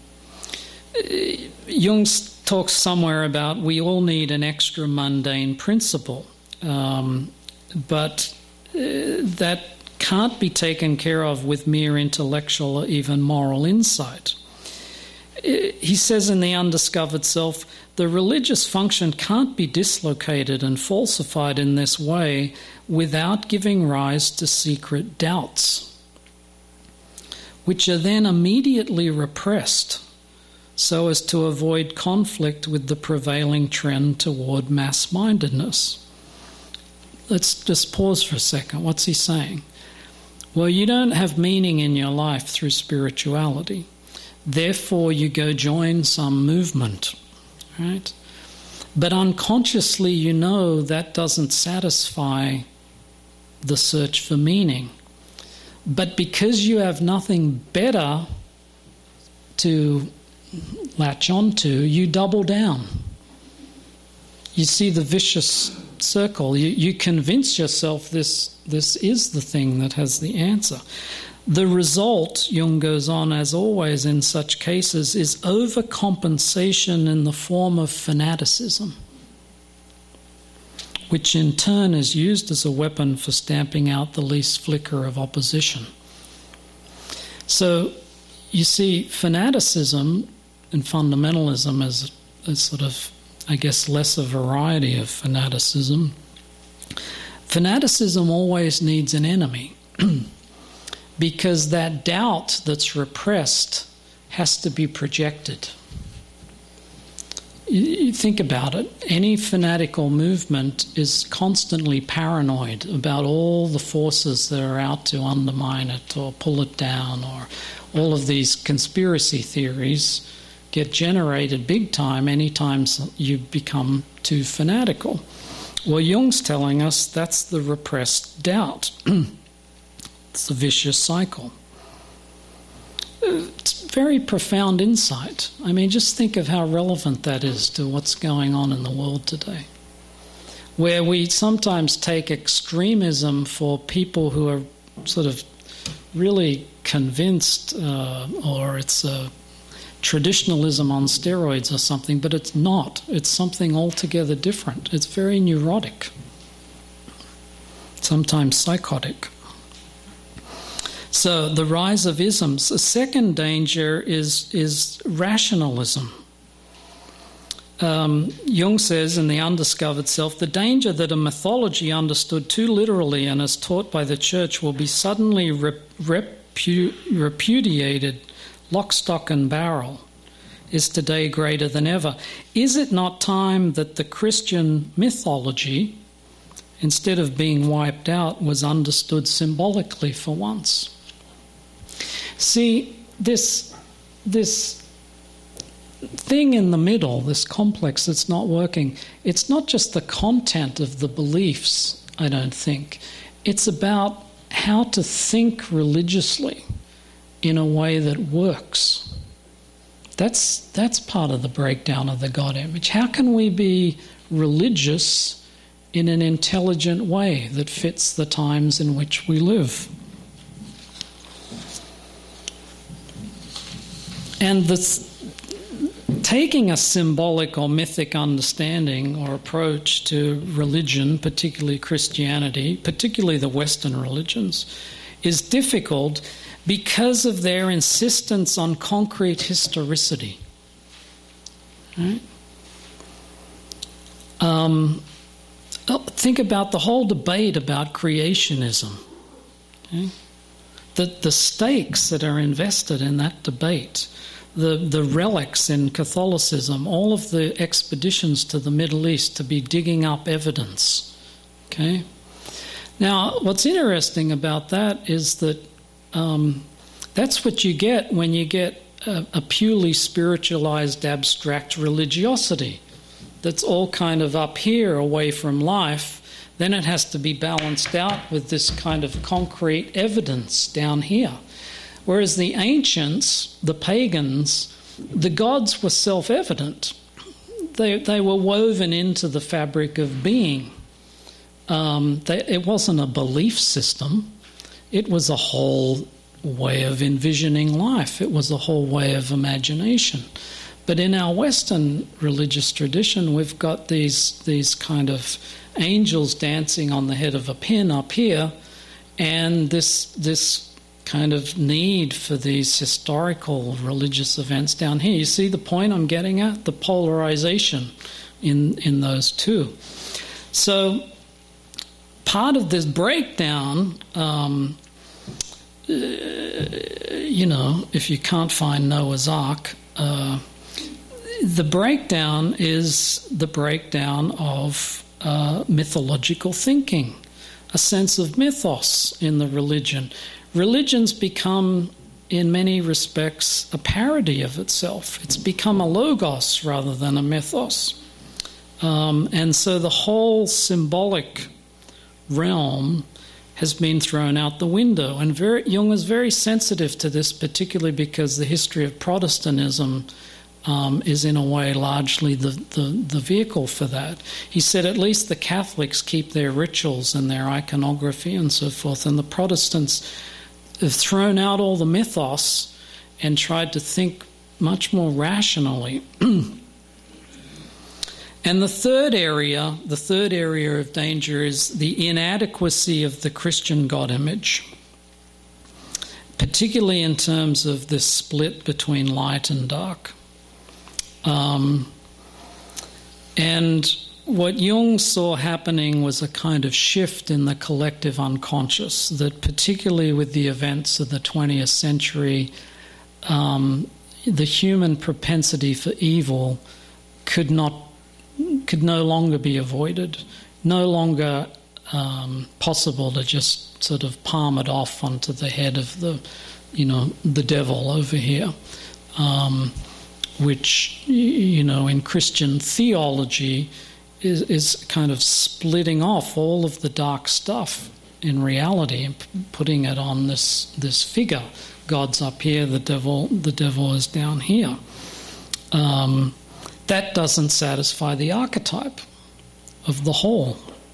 Jung talks somewhere about we all need an extra mundane principle, um, but uh, that can't be taken care of with mere intellectual or even moral insight. He says in The Undiscovered Self, the religious function can't be dislocated and falsified in this way without giving rise to secret doubts, which are then immediately repressed so as to avoid conflict with the prevailing trend toward mass-mindedness. Let's just pause for a second. What's he saying? Well, you don't have meaning in your life through spirituality. Therefore, you go join some movement, right? But unconsciously, you know that doesn't satisfy the search for meaning. But because you have nothing better to latch onto, you double down. You see the vicious circle. You, you convince yourself this, this is the thing that has the answer. The result, Jung goes on, as always in such cases, is overcompensation in the form of fanaticism, which in turn is used as a weapon for stamping out the least flicker of opposition. So, you see, fanaticism and fundamentalism is a sort of, I guess, lesser variety of fanaticism. Fanaticism always needs an enemy. Because that doubt that's repressed has to be projected. You, you think about it. Any fanatical movement is constantly paranoid about all the forces that are out to undermine it or pull it down, or all of these conspiracy theories get generated big time anytime you become too fanatical. Well, Jung's telling us that's the repressed doubt. It's a vicious cycle. It's very profound insight. I mean, just think of how relevant that is to what's going on in the world today, where we sometimes take extremism for people who are sort of really convinced, uh, or it's a traditionalism on steroids or something, but it's not. It's something altogether different. It's very neurotic, sometimes psychotic. So the rise of isms. A second danger is, is rationalism. Um, Jung says in The Undiscovered Self, the danger that a mythology understood too literally and as taught by the Church will be suddenly rep- repu- repudiated lock, stock and barrel is today greater than ever. Is it not time that the Christian mythology, instead of being wiped out, was understood symbolically for once? See, this this thing in the middle, this complex that's not working, it's not just the content of the beliefs, I don't think. It's about how to think religiously in a way that works. That's that's part of the breakdown of the God image. How can we be religious in an intelligent way that fits the times in which we live? And this, taking a symbolic or mythic understanding or approach to religion, particularly Christianity, particularly the Western religions, is difficult because of their insistence on concrete historicity. Right? Um, think about the whole debate about creationism. Okay? The, the stakes that are invested in that debate, the, the relics in Catholicism, all of the expeditions to the Middle East to be digging up evidence. Okay? Now, what's interesting about that is that um, that's what you get when you get a, a purely spiritualized, abstract religiosity that's all kind of up here away from life. Then it has to be balanced out with this kind of concrete evidence down here. Whereas the ancients, the pagans, the gods were self-evident. They, they were woven into the fabric of being. Um, they, it wasn't a belief system. It was a whole way of envisioning life. It was a whole way of imagination. But in our Western religious tradition, we've got these these kind of angels dancing on the head of a pin up here, and this this kind of need for these historical religious events down here. You see the point I'm getting at? The polarization in in those two. So part of this breakdown, um, uh, you know, if you can't find Noah's Ark, uh, the breakdown is the breakdown of uh, mythological thinking, a sense of mythos in the religion. Religion's become, in many respects, a parody of itself. It's become a logos rather than a mythos. Um, and so the whole symbolic realm has been thrown out the window. And very, Jung was very sensitive to this, particularly because the history of Protestantism Um, is in a way largely the, the, the vehicle for that. He said at least the Catholics keep their rituals and their iconography and so forth, and the Protestants have thrown out all the mythos and tried to think much more rationally. And the third area, the third area of danger is the inadequacy of the Christian God image, particularly in terms of this split between light and dark. Um, and what Jung saw happening was a kind of shift in the collective unconscious, that particularly with the events of the twentieth century, um, the human propensity for evil could not, could no longer be avoided, no longer um, possible to just sort of palm it off onto the head of the, you know, the devil over here. Um, which, you know, in Christian theology is, is kind of splitting off all of the dark stuff in reality and p- putting it on this this figure. God's up here, the devil the devil is down here. Um, that doesn't satisfy the archetype of the whole.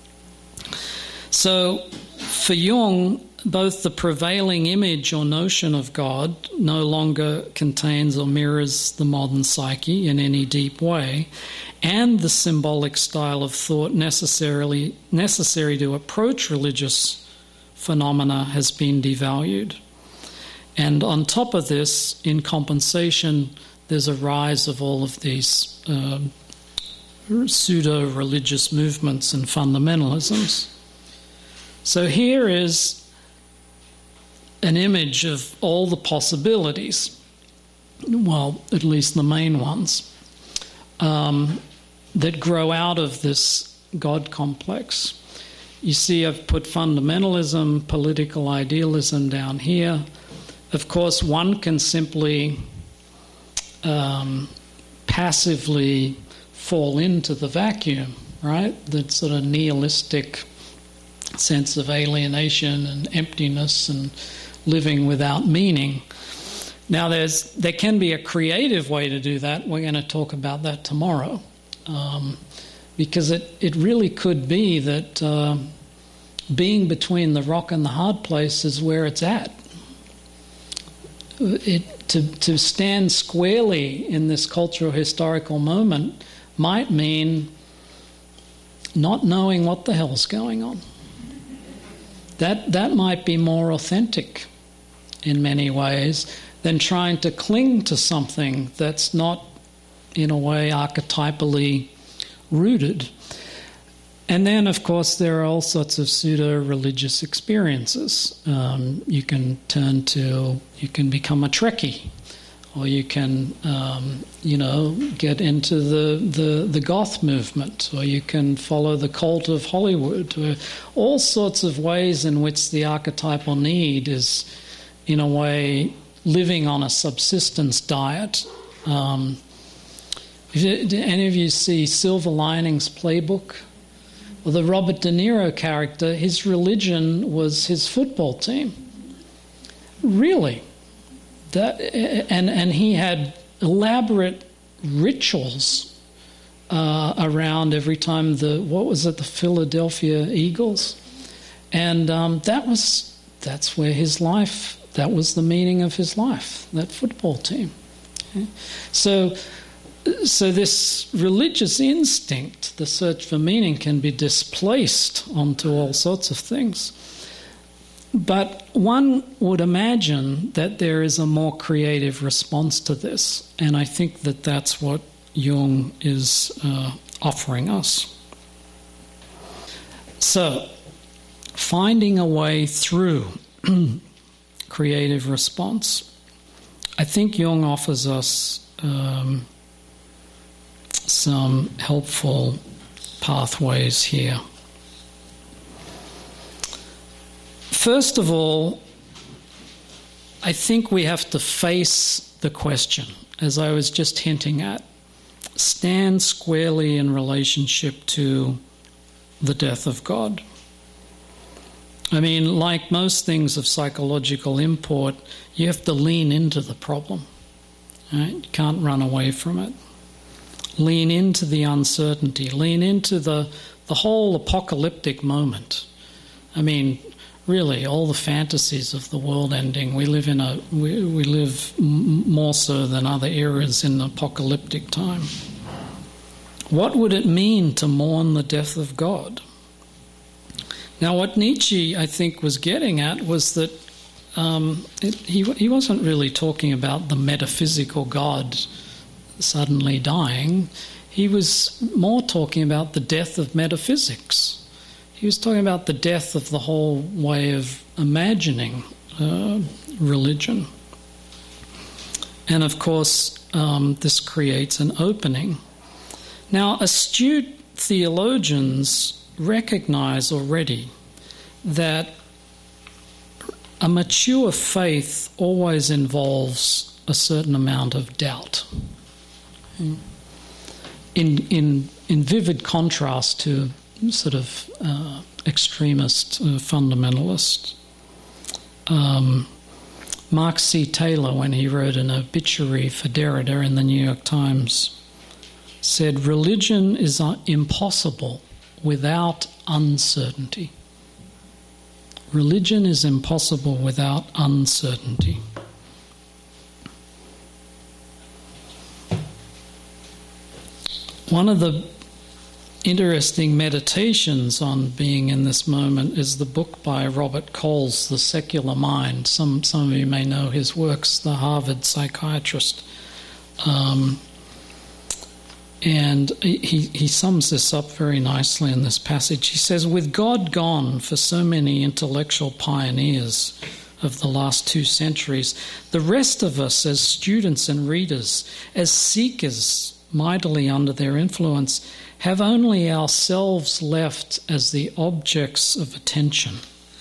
So for Jung, both the prevailing image or notion of God no longer contains or mirrors the modern psyche in any deep way, and the symbolic style of thought necessarily necessary to approach religious phenomena has been devalued. And on top of this, in compensation, there's a rise of all of these uh, pseudo-religious movements and fundamentalisms. So here is an image of all the possibilities, well, at least the main ones, um, that grow out of this God complex. You see, I've put fundamentalism, political idealism down here. Of course, one can simply um, passively fall into the vacuum, right? That sort of nihilistic sense of alienation and emptiness and living without meaning. Now, there's there can be a creative way to do that. We're going to talk about that tomorrow, um, because it, it really could be that uh, being between the rock and the hard place is where it's at. It, to, to stand squarely in this cultural historical moment might mean not knowing what the hell's going on. That that might be more authentic in many ways than trying to cling to something that's not, in a way, archetypally rooted. And then, of course, there are all sorts of pseudo-religious experiences. Um, you can turn to, you can become a Trekkie, or you can, um, you know, get into the, the, the goth movement, or you can follow the cult of Hollywood, or all sorts of ways in which the archetypal need is, in a way, living on a subsistence diet. Um, if, do any of you see Silver Linings Playbook? Well, the Robert De Niro character, his religion was his football team. Really. That, and, and he had elaborate rituals uh, around every time the, what was it, the Philadelphia Eagles? And um, that was, that's where his life, that was the meaning of his life, that football team. Okay? So, So this religious instinct, the search for meaning, can be displaced onto all sorts of things. But one would imagine that there is a more creative response to this, and I think that that's what Jung is uh, offering us. So, finding a way through creative response. I think Jung offers us Um, some helpful pathways here. First of all, I think we have to face the question, as I was just hinting at, stand squarely in relationship to the death of God. I mean, like most things of psychological import, you have to lean into the problem. Right? You can't run away from it. Lean into the uncertainty. Lean into the the whole apocalyptic moment. I mean, really, all the fantasies of the world ending. We live in a we, we live m- more so than other eras in apocalyptic time. What would it mean to mourn the death of God? Now, what Nietzsche, I think, was getting at was that um, it, he he wasn't really talking about the metaphysical God suddenly dying. He was more talking about the death of metaphysics. He was talking about the death of the whole way of imagining uh, religion. And of course, um, this creates an opening. Now, astute theologians recognize already that a mature faith always involves a certain amount of doubt. In in in vivid contrast to sort of uh, extremist uh, fundamentalists. Um, Mark C. Taylor, when he wrote an obituary for Derrida in the New York Times, said, "Religion is uh, impossible without uncertainty." Religion is impossible without uncertainty. One of the interesting meditations on being in this moment is the book by Robert Coles, The Secular Mind. Some some of you may know his works, the Harvard psychiatrist. Um, and he, he sums this up very nicely in this passage. He says, "With God gone for so many intellectual pioneers of the last two centuries, the rest of us as students and readers, as seekers mightily under their influence, have only ourselves left as the objects of attention.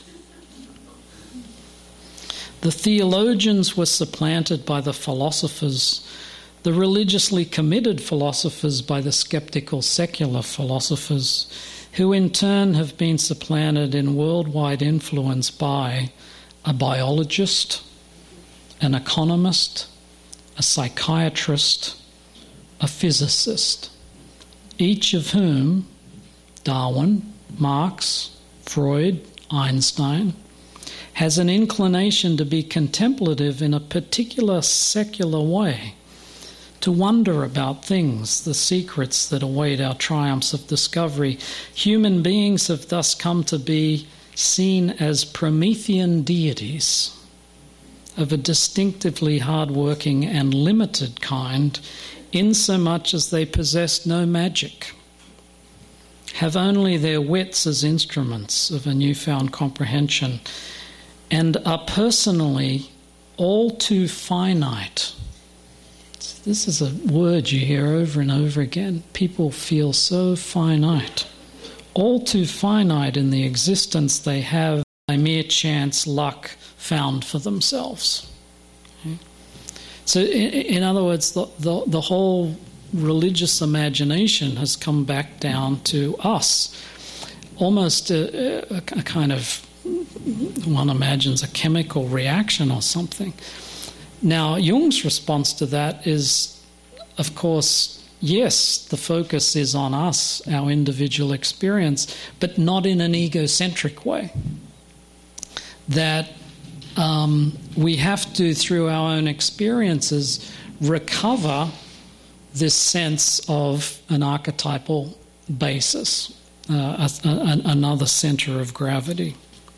The theologians were supplanted by the philosophers, the religiously committed philosophers by the skeptical secular philosophers, who in turn have been supplanted in worldwide influence by a biologist, an economist, a psychiatrist, a physicist, each of whom, Darwin, Marx, Freud, Einstein, has an inclination to be contemplative in a particular secular way, to wonder about things, the secrets that await our triumphs of discovery. Human beings have thus come to be seen as Promethean deities of a distinctively hard-working and limited kind, insomuch as they possessed no magic, have only their wits as instruments of a newfound comprehension, and are personally all too finite. This is a word you hear over and over again. People feel so finite, all too finite in the existence they have by mere chance luck found for themselves. Okay? So in, in other words, the, the, the whole religious imagination has come back down to us, almost a, a, a kind of, one imagines a chemical reaction or something. Now, Jung's response to that is, of course, yes, the focus is on us, our individual experience, but not in an egocentric way. That um, we have to, through our own experiences, recover this sense of an archetypal basis, uh, a, a, another center of gravity.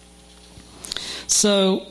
So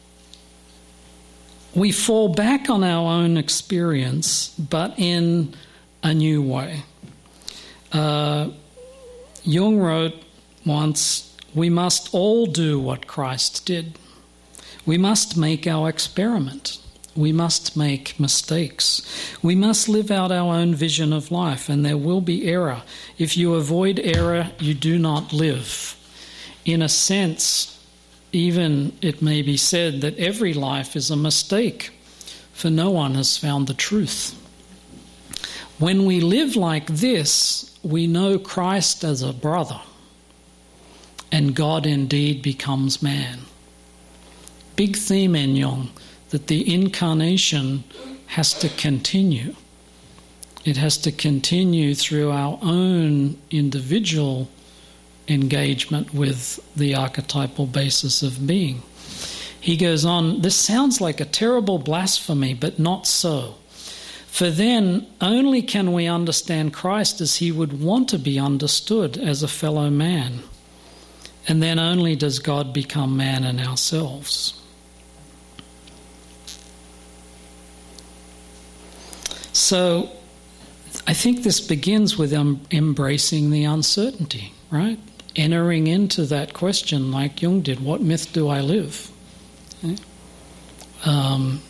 we fall back on our own experience, but in a new way. Uh, Jung wrote once, "We must all do what Christ did. We must make our experiment. We must make mistakes. We must live out our own vision of life, and there will be error. If you avoid error, you do not live." In a sense, even it may be said that every life is a mistake, for no one has found the truth. When we live like this, we know Christ as a brother, and God indeed becomes man. Big theme in Jung, that the incarnation has to continue. It has to continue through our own individual engagement with the archetypal basis of being. He goes on, "This sounds like a terrible blasphemy, but not so. For then only can we understand Christ as he would want to be understood, as a fellow man. And then only does God become man in ourselves." So I think this begins with um, embracing the uncertainty, right? Entering into that question like Jung did, what myth do I live? Okay. Um,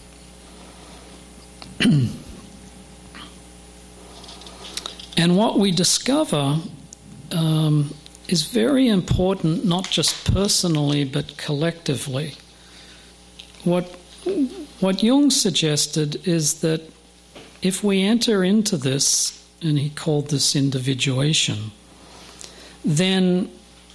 and what we discover um, is very important, not just personally but collectively. What, what Jung suggested is that if we enter into this, and he called this individuation, then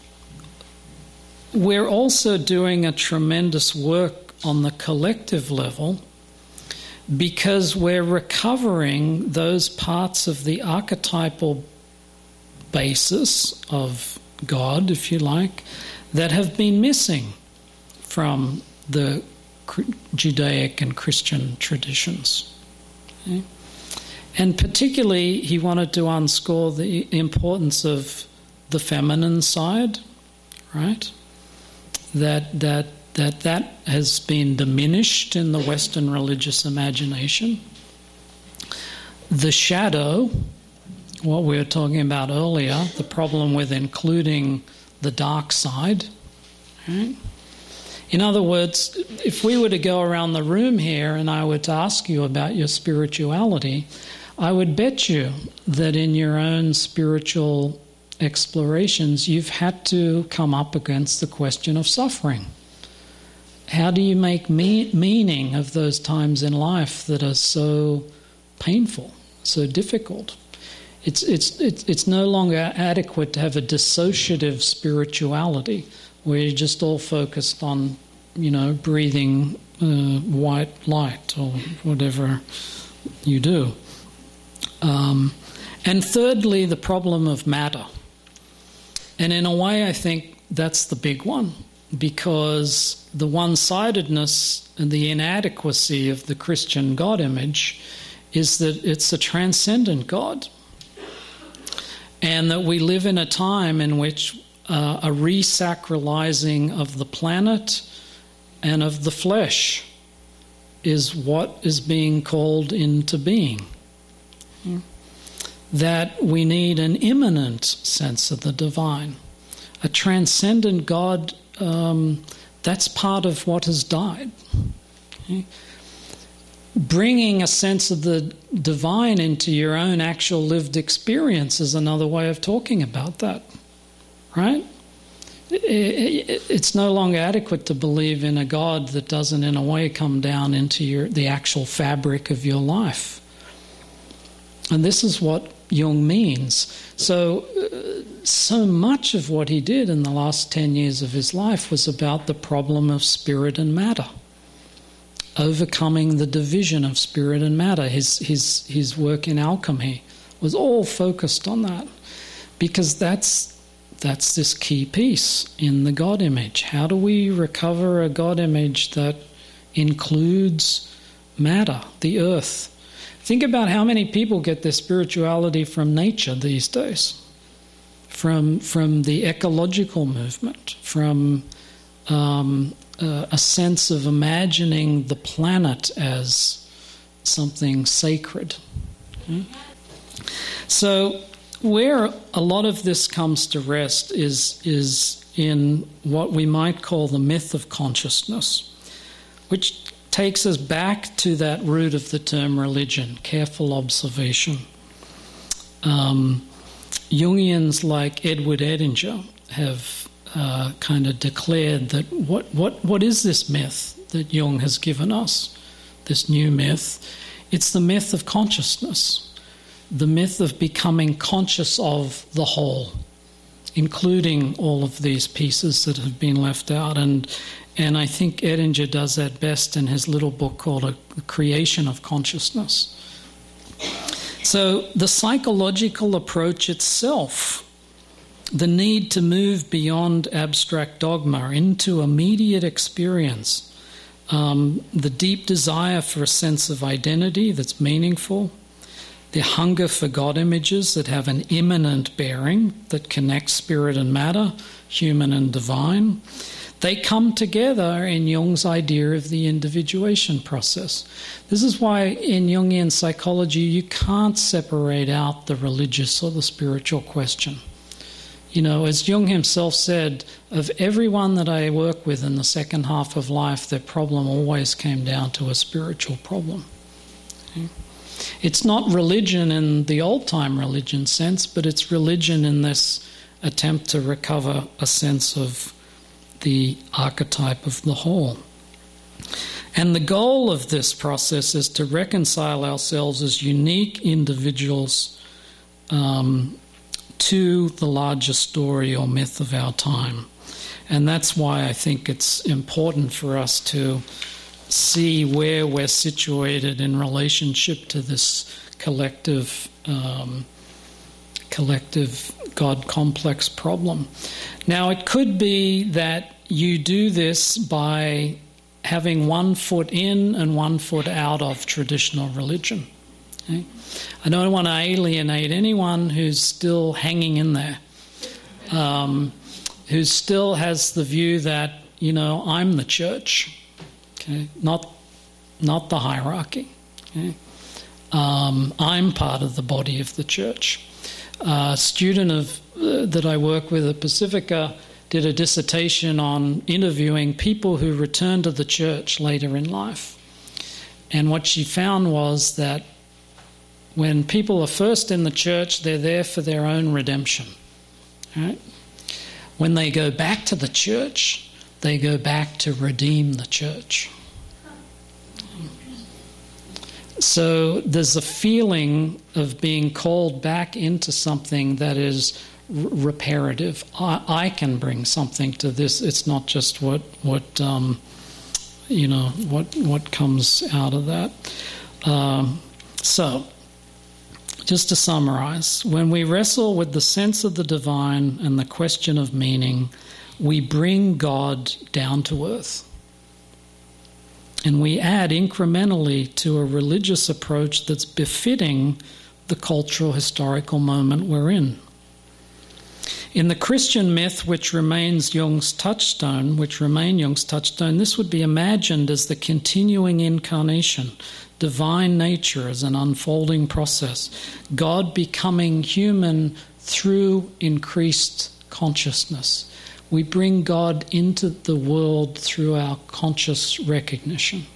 we're also doing a tremendous work on the collective level, because we're recovering those parts of the archetypal basis of God, if you like, that have been missing from the Judaic and Christian traditions. Okay? And particularly, he wanted to underscore the importance of the feminine side, right? That that that that has been diminished in the Western religious imagination. The shadow, what we were talking about earlier, the problem with including the dark side. Right? In other words, if we were to go around the room here and I were to ask you about your spirituality, I would bet you that in your own spiritual explorations, you've had to come up against the question of suffering. How do you make me- meaning of those times in life that are so painful, so difficult? It's it's it's it's no longer adequate to have a dissociative spirituality where you're just all focused on, you know, breathing uh, white light or whatever you do. Um, and thirdly, the problem of matter. And in a way, I think that's the big one, because the one-sidedness and the inadequacy of the Christian God image is that it's a transcendent God, and that we live in a time in which uh, a re-sacralizing of the planet and of the flesh is what is being called into being. that we need an immanent sense of the divine. A transcendent God, um, that's part of what has died. Okay? Bringing a sense of the divine into your own actual lived experience is another way of talking about that, right? It's no longer adequate to believe in a God that doesn't, in a way, come down into your the actual fabric of your life. And this is what Jung means. So, uh, so much of what he did in the last ten years of his life was about the problem of spirit and matter, overcoming the division of spirit and matter. His his his work in alchemy was all focused on that, because that's that's this key piece in the God image. How do we recover a God image that includes matter, the earth? Think about how many people get their spirituality from nature these days, from from the ecological movement, from um, uh, a sense of imagining the planet as something sacred. Okay? So where a lot of this comes to rest is is in what we might call the myth of consciousness, which takes us back to that root of the term religion, careful observation. Um, Jungians like Edward Edinger have uh, kind of declared that what, what, what is this myth that Jung has given us, this new myth? It's the myth of consciousness, the myth of becoming conscious of the whole, including all of these pieces that have been left out. And And I think Edinger does that best in his little book called A Creation of Consciousness. So the psychological approach itself, the need to move beyond abstract dogma into immediate experience, um, the deep desire for a sense of identity that's meaningful, the hunger for God images that have an immanent bearing that connects spirit and matter, human and divine, they come together in Jung's idea of the individuation process. This is why in Jungian psychology you can't separate out the religious or the spiritual question. You know, as Jung himself said, of everyone that I work with in the second half of life, their problem always came down to a spiritual problem. Okay? It's not religion in the old-time religion sense, but it's religion in this attempt to recover a sense of the archetype of the whole. And the goal of this process is to reconcile ourselves as unique individuals um, to the larger story or myth of our time. And that's why I think it's important for us to see where we're situated in relationship to this collective um, collective God complex problem. Now, it could be that you do this by having one foot in and one foot out of traditional religion. Okay? I don't want to alienate anyone who's still hanging in there, um, who still has the view that, you know, I'm the church, okay, not not the hierarchy. Okay? Um, I'm part of the body of the church. A student of uh, that I work with at Pacifica did a dissertation on interviewing people who returned to the church later in life. And what she found was that when people are first in the church, they're there for their own redemption. Right? When they go back to the church, they go back to redeem the church. So there's a feeling of being called back into something that is r- reparative. I, I can bring something to this. It's not just what what um, you know what what comes out of that. Um, so, just to summarize, when we wrestle with the sense of the divine and the question of meaning, we bring God down to earth. And we add incrementally to a religious approach that's befitting the cultural historical moment we're in. In the Christian myth, which remains Jung's touchstone, which remain Jung's touchstone, this would be imagined as the continuing incarnation, divine nature as an unfolding process, God becoming human through increased consciousness. We bring God into the world through our conscious recognition.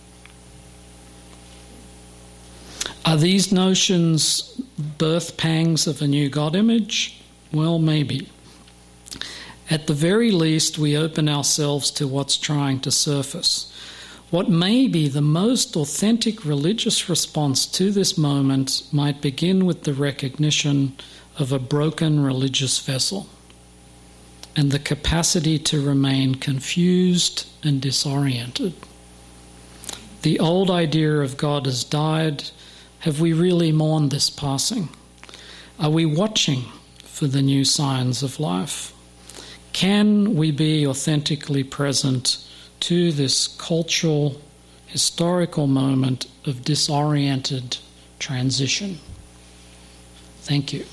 Are these notions birth pangs of a new God image? Well, maybe. At the very least, we open ourselves to what's trying to surface. What may be the most authentic religious response to this moment might begin with the recognition of a broken religious vessel and the capacity to remain confused and disoriented. The old idea of God has died. Have we really mourned this passing? Are we watching for the new signs of life? Can we be authentically present to this cultural, historical moment of disoriented transition? Thank you.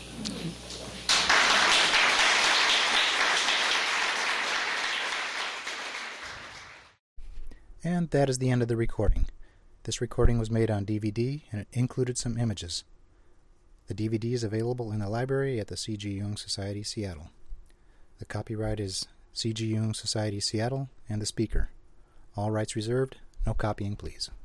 And that is the end of the recording. This recording was made on D V D and it included some images. The D V D is available in the library at the C G Jung Society, Seattle. The copyright is C G Jung Society, Seattle, and the speaker. All rights reserved. No copying, please.